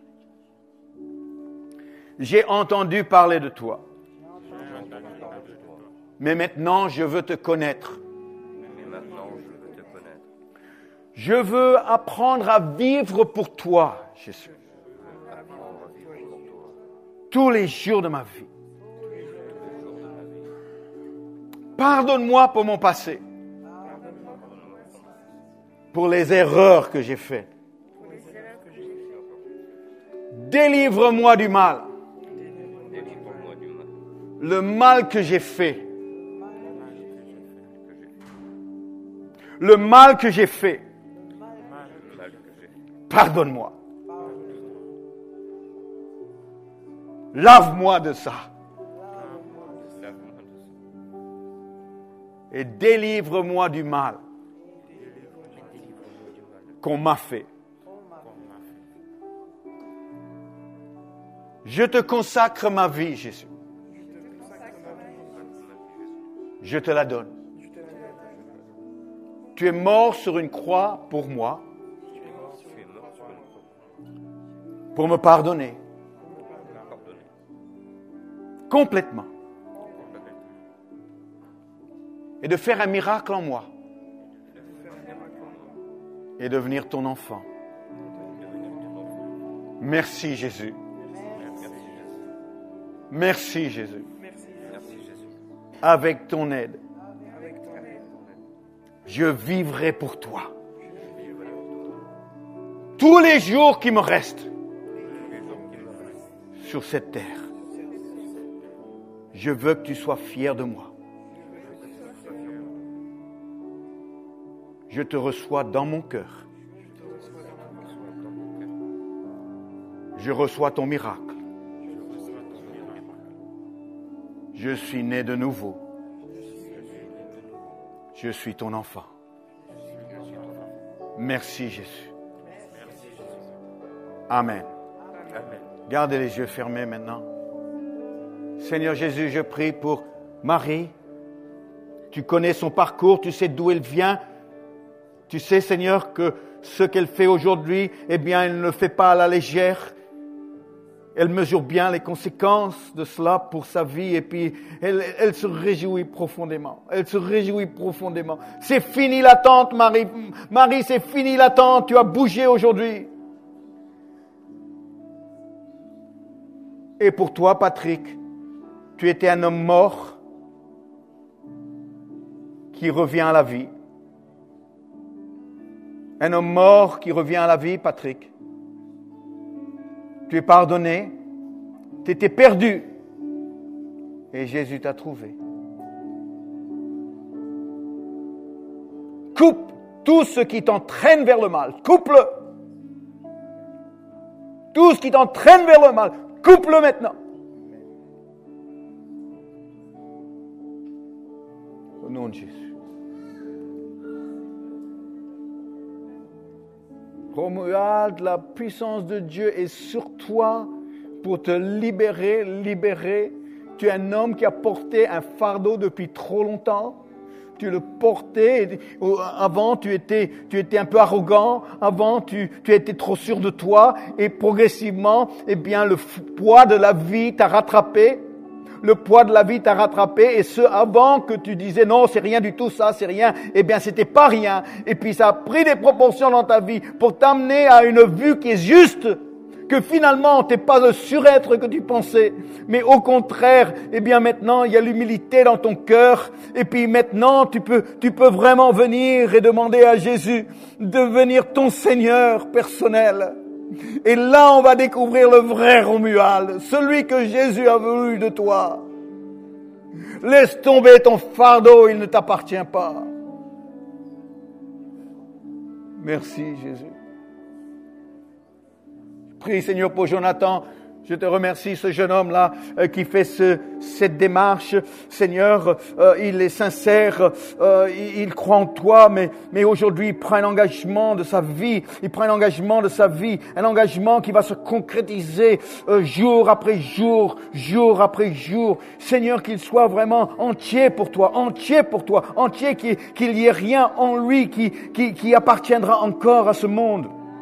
j'ai entendu parler de toi.
j'ai entendu parler de toi.
Mais maintenant, je veux te connaître.
Mais maintenant, je veux te connaître.
Je veux apprendre à vivre pour toi, Jésus.
Apprendre à vivre pour toi.
Tous les jours de ma vie.
Tous les jours de ma vie.
Pardonne-moi pour mon passé.
Pardonne-moi pour mon passé.
Pour les erreurs que j'ai faites.
Pour les erreurs que j'ai faites.
Délivre-moi du mal.
Délivre-moi du mal.
Le mal que j'ai fait. Le mal que j'ai fait.
Le mal que j'ai fait.
Pardonne-moi. Lave-moi de ça.
Lave-moi de ça.
Et délivre-moi du mal qu'on m'a fait. Je te consacre ma vie, Jésus. Je te la donne. Tu es mort sur une croix pour moi,
Tu es mort sur une croix.
pour me pardonner
Pardonner.
complètement
Complètement.
et de faire un miracle en moi
De faire un miracle en moi.
et devenir ton enfant.
De devenir ton enfant.
Merci Jésus.
Merci Jésus.
Merci Jésus.
Merci Jésus.
Avec ton aide,
Avec ton aide,
je vivrai pour toi.
je vivrai pour toi.
Tous les jours qui me restent
Les jours qui me restent.
sur cette terre. Je veux que tu sois fier de moi. Je te reçois dans mon cœur. Je reçois ton miracle. Je suis né de nouveau. Je suis ton enfant. Merci Jésus. Amen.
Amen.
Gardez les yeux fermés maintenant. Seigneur Jésus, je prie pour Marie, Tu connais son parcours, tu sais d'où elle vient. Tu sais, Seigneur, que ce qu'elle fait aujourd'hui, eh bien, elle ne le fait pas à la légère. Elle mesure bien les conséquences de cela pour sa vie et puis elle, elle se réjouit profondément. Elle se réjouit profondément. C'est fini l'attente, Marie. Marie, c'est fini l'attente. Tu as bougé aujourd'hui. Et pour toi, Patrick, tu étais un homme mort qui revient à la vie. Un homme mort qui revient à la vie, Patrick. Tu es pardonné, tu étais perdu et Jésus t'a trouvé. Coupe tout ce qui t'entraîne vers le mal, coupe-le. Tout ce qui t'entraîne vers le mal, coupe-le maintenant. Au nom de Jésus. Romuald, la puissance de Dieu est sur toi pour te libérer, libérer. Tu es un homme qui a porté un fardeau depuis trop longtemps. Tu le portais. Avant, tu étais, tu étais un peu arrogant. Avant, tu, tu étais trop sûr de toi. Et progressivement, eh bien, le poids de la vie t'a rattrapé. Le poids de la vie t'a rattrapé et ce avant que tu disais non, c'est rien du tout ça, c'est rien, eh bien c'était pas rien. Et puis ça a pris des proportions dans ta vie pour t'amener à une vue qui est juste, que finalement t'es pas le surêtre que tu pensais, mais au contraire, eh bien maintenant il y a l'humilité dans ton cœur et puis maintenant tu peux, tu peux vraiment venir et demander à Jésus de devenir ton Seigneur personnel. Et là, on va découvrir le vrai Romuald, celui que Jésus a voulu de toi. Laisse tomber ton fardeau, il ne t'appartient pas. Merci, Jésus. Prie, Seigneur, pour Jonathan. Je te remercie, ce jeune homme-là euh, qui fait ce, cette démarche. Seigneur, euh, il est sincère, euh, il, il croit en toi, mais, mais aujourd'hui, il prend un engagement de sa vie. Il prend un engagement de sa vie, un engagement qui va se concrétiser euh, jour après jour, jour après jour. Seigneur, qu'il soit vraiment entier pour toi, entier pour toi, entier, qu'il, qu'il n'y ait rien en lui qui, qui, qui appartiendra encore à ce monde.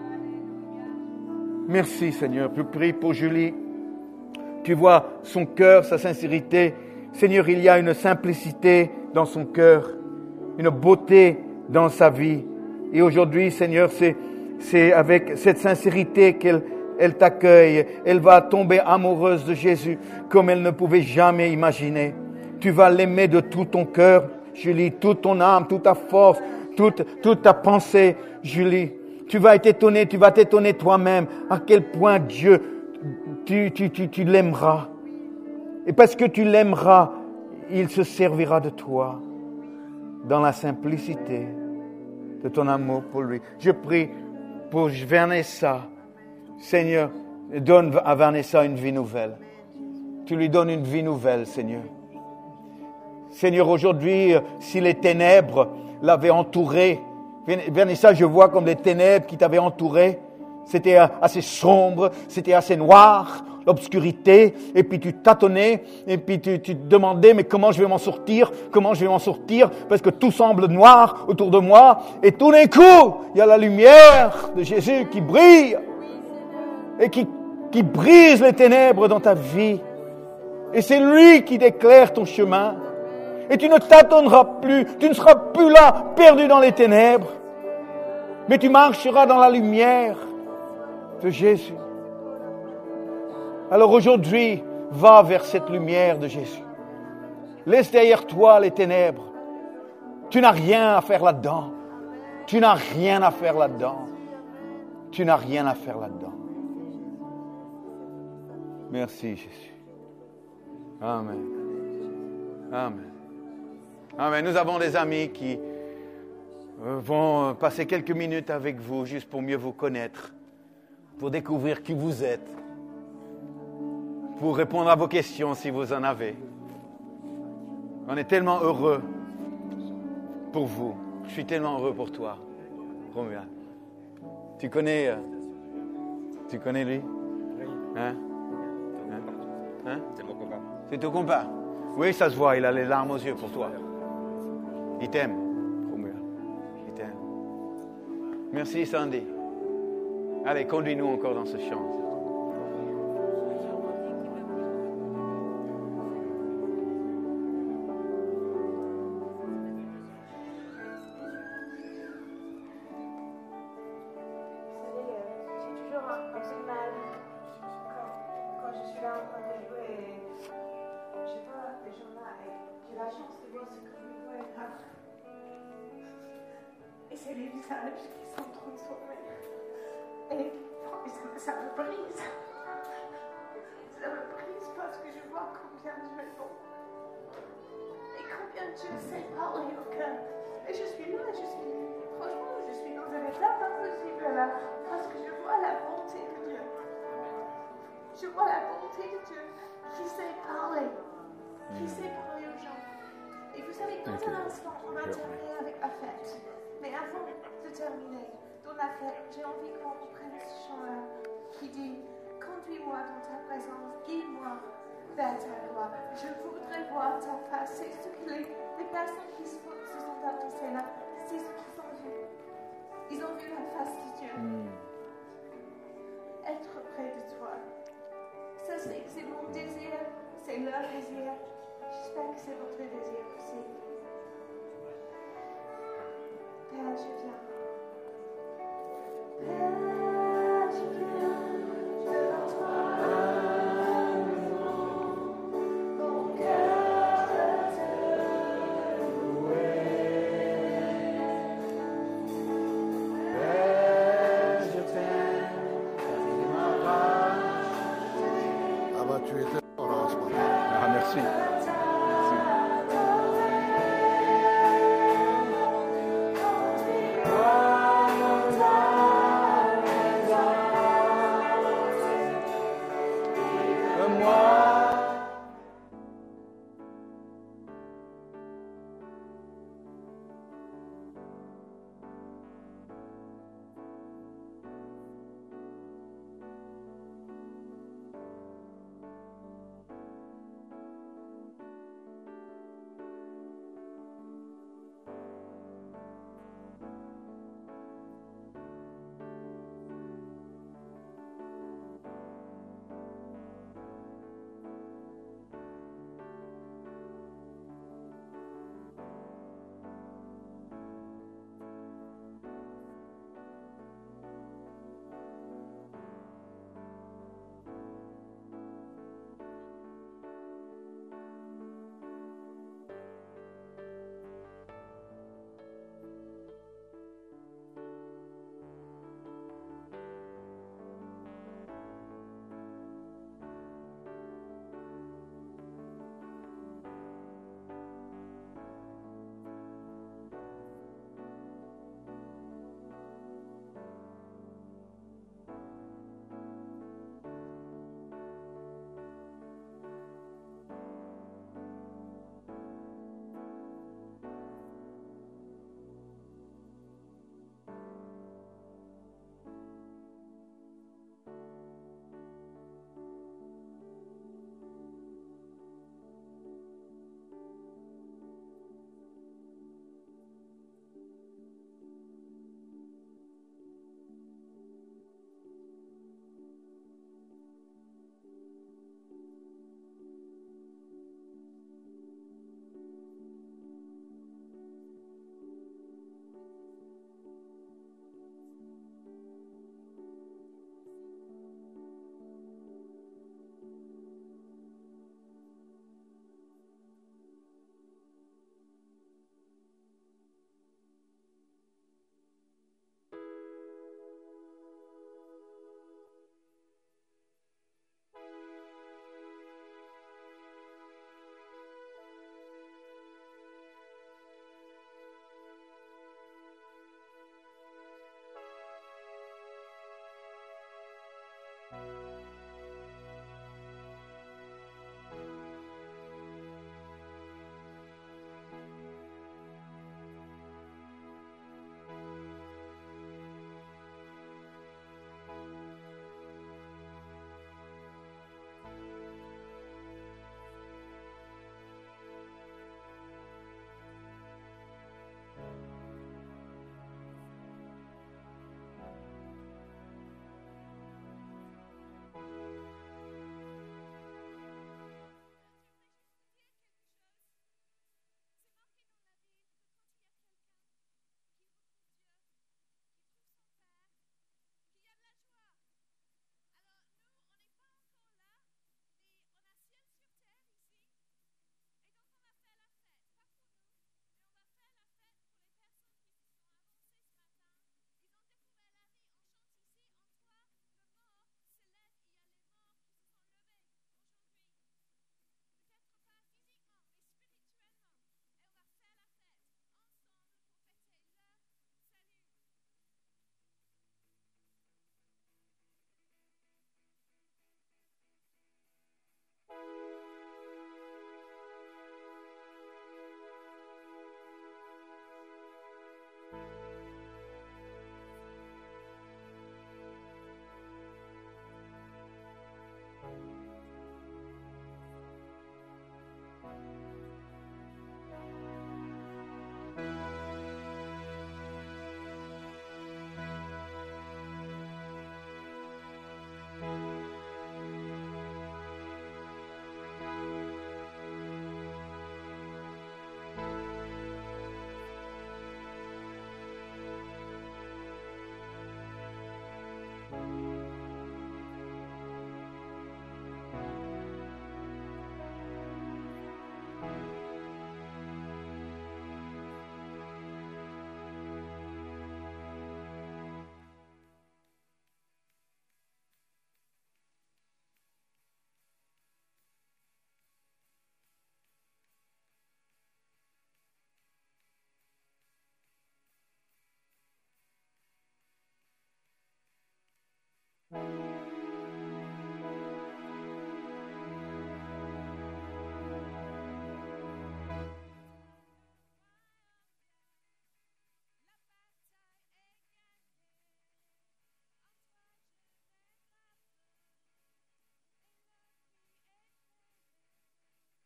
Merci Seigneur, je prie pour Julie. Tu vois son cœur, sa sincérité. Seigneur, il y a une simplicité dans son cœur, une beauté dans sa vie. Et aujourd'hui, Seigneur, c'est, c'est avec cette sincérité qu'elle elle t'accueille. Elle va tomber amoureuse de Jésus comme elle ne pouvait jamais imaginer. Tu vas l'aimer de tout ton cœur, Julie, toute ton âme, toute ta force, toute, toute ta pensée, Julie. Tu vas t'étonner, tu vas t'étonner toi-même à quel point Dieu, tu, tu, tu, tu l'aimeras. Et parce que tu l'aimeras, il se servira de toi dans la simplicité de ton amour pour lui. Je prie pour Vanessa. Seigneur, donne à Vanessa une vie nouvelle. Tu lui donnes une vie nouvelle, Seigneur. Seigneur, aujourd'hui, si les ténèbres l'avaient entourée, Vanessa, je vois comme les ténèbres qui t'avaient entouré. C'était assez sombre, c'était assez noir, l'obscurité. Et puis tu tâtonnais, et puis tu, tu te demandais, mais comment je vais m'en sortir? Comment je vais m'en sortir? Parce que tout semble noir autour de moi. Et tout d'un coup, il y a la lumière de Jésus qui brille et qui, qui brise les ténèbres dans ta vie. Et c'est lui qui t'éclaire ton chemin. Et tu ne tâtonneras plus, tu ne seras plus là, perdu dans les ténèbres. Mais tu marcheras dans la lumière de Jésus. Alors aujourd'hui, va vers cette lumière de Jésus. Laisse derrière toi les ténèbres. Tu n'as rien à faire là-dedans. Tu n'as rien à faire là-dedans. Tu n'as rien à faire là-dedans. Merci Jésus. Amen. Amen. Amen. Nous avons des amis qui vont passer quelques minutes avec vous juste pour mieux vous connaître, pour découvrir qui vous êtes, pour répondre à vos questions si vous en avez. On est tellement heureux pour vous. Je suis tellement heureux pour toi, Romuald. Tu connais, euh, tu connais lui? Hein? Hein? Hein?
C'est mon copain.
C'est ton compas? Oui, ça se voit, il a les larmes aux yeux pour toi. Il t'aime, Romuald. Il t'aime. Merci, Sandy. Allez, conduis-nous encore dans ce chant.
C'est les visages qui sont transformés. Et oh, ça, ça me brise. Ça me brise parce que je vois combien Dieu est bon. Et combien Dieu sait parler au cœur. Et je suis là, je suis, franchement, je suis dans un état impossible là. Parce que je vois la bonté de Dieu. Je vois la bonté de Dieu qui sait parler. Qui sait parler aux gens. Et vous savez, dans un instant, on va terminer avec la fête. Mais avant de terminer, dans la fête, j'ai envie qu'on prenne ce chant-là qui dit « Conduis-moi dans ta présence, guide-moi vers ta gloire. Je voudrais voir ta face. » C'est ce que les, les personnes qui se, se sont baptisées là, c'est ce qu'ils ont vu. Ils ont vu la face de Dieu. Mm. Être près de toi. Ça, c'est, c'est mon désir, c'est leur désir. J'espère que c'est votre désir aussi. Père, je viens. Père, je viens devant toi. Mon cœur veut te louer. Père, je t'aime, tu m'as.
Ah bah tu étais fort là ce matin.
Ah, merci.
Oh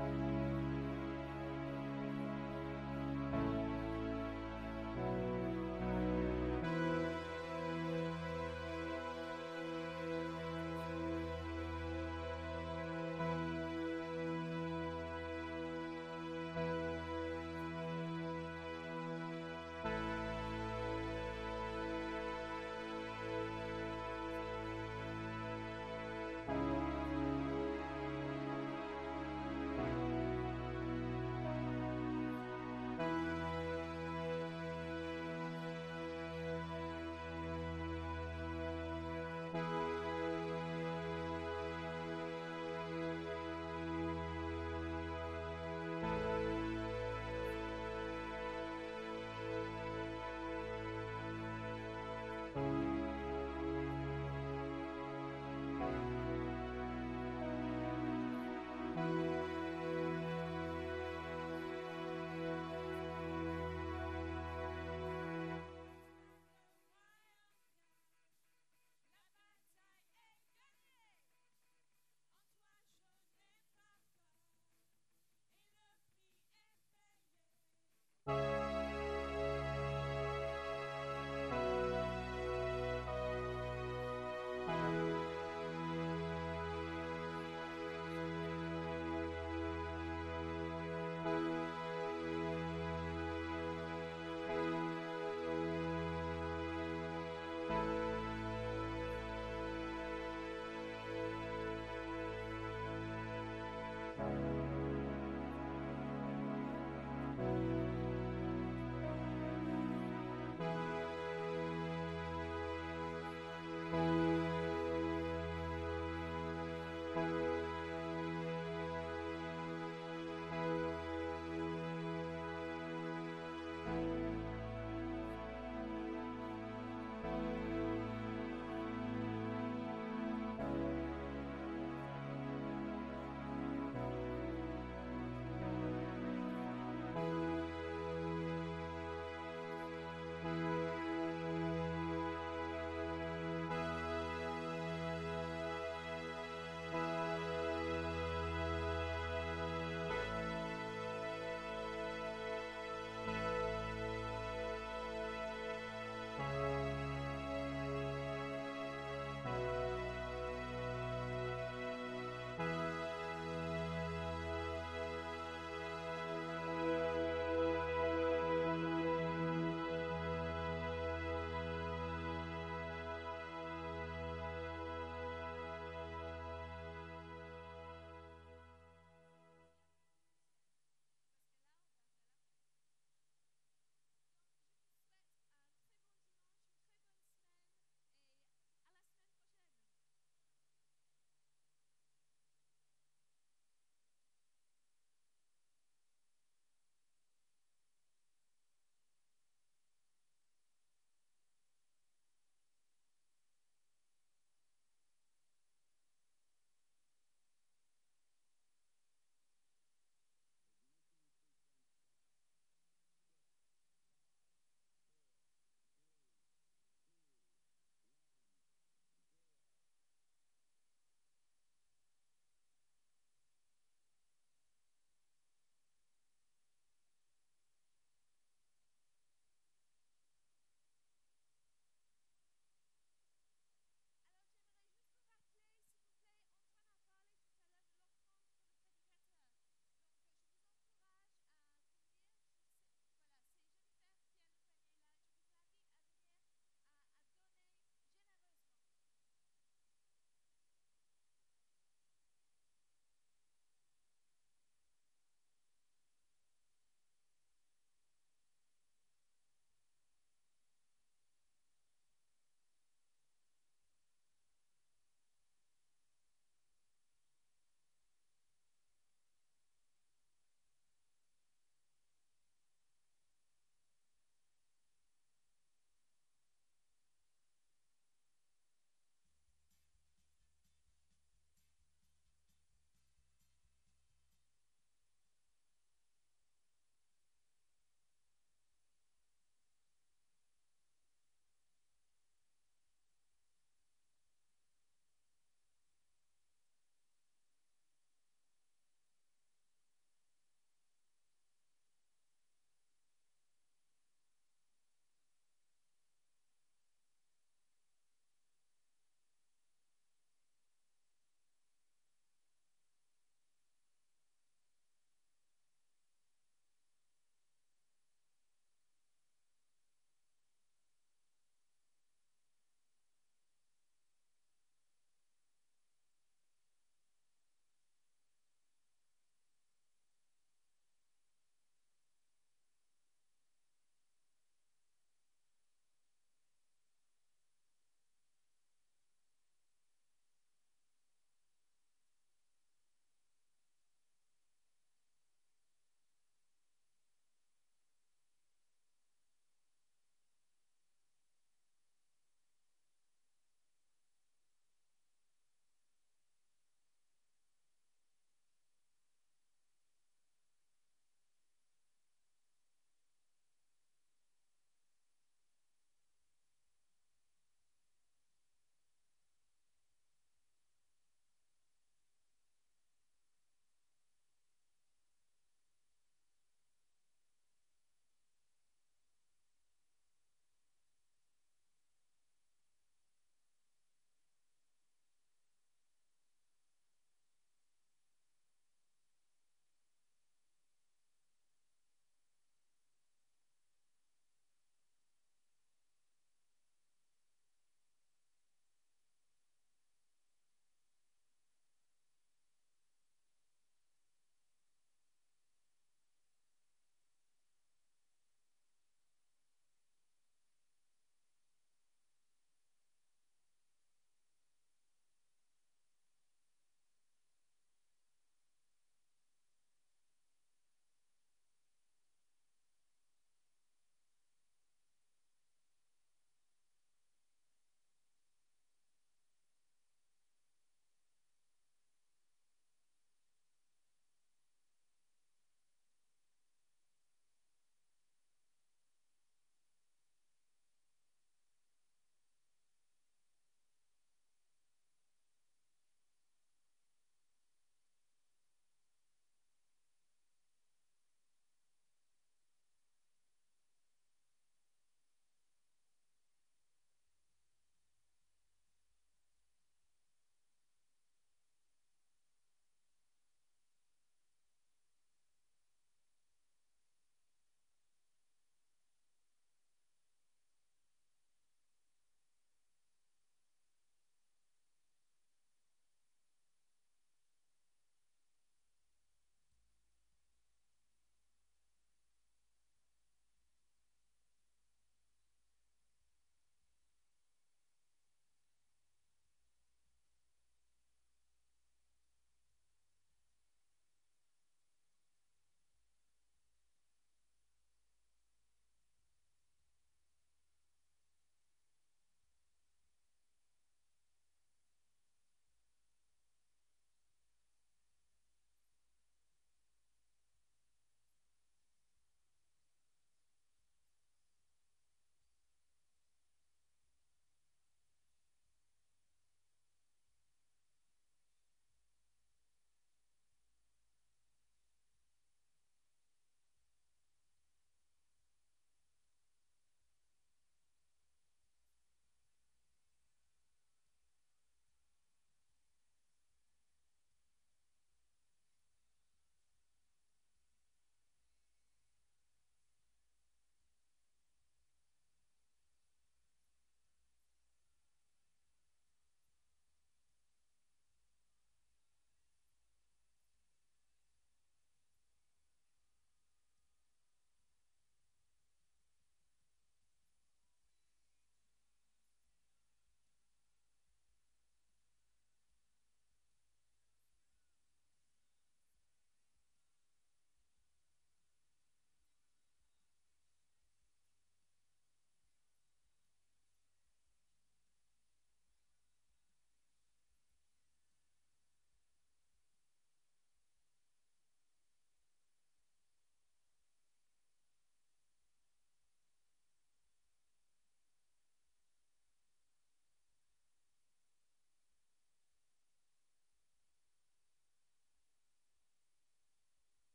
Amen.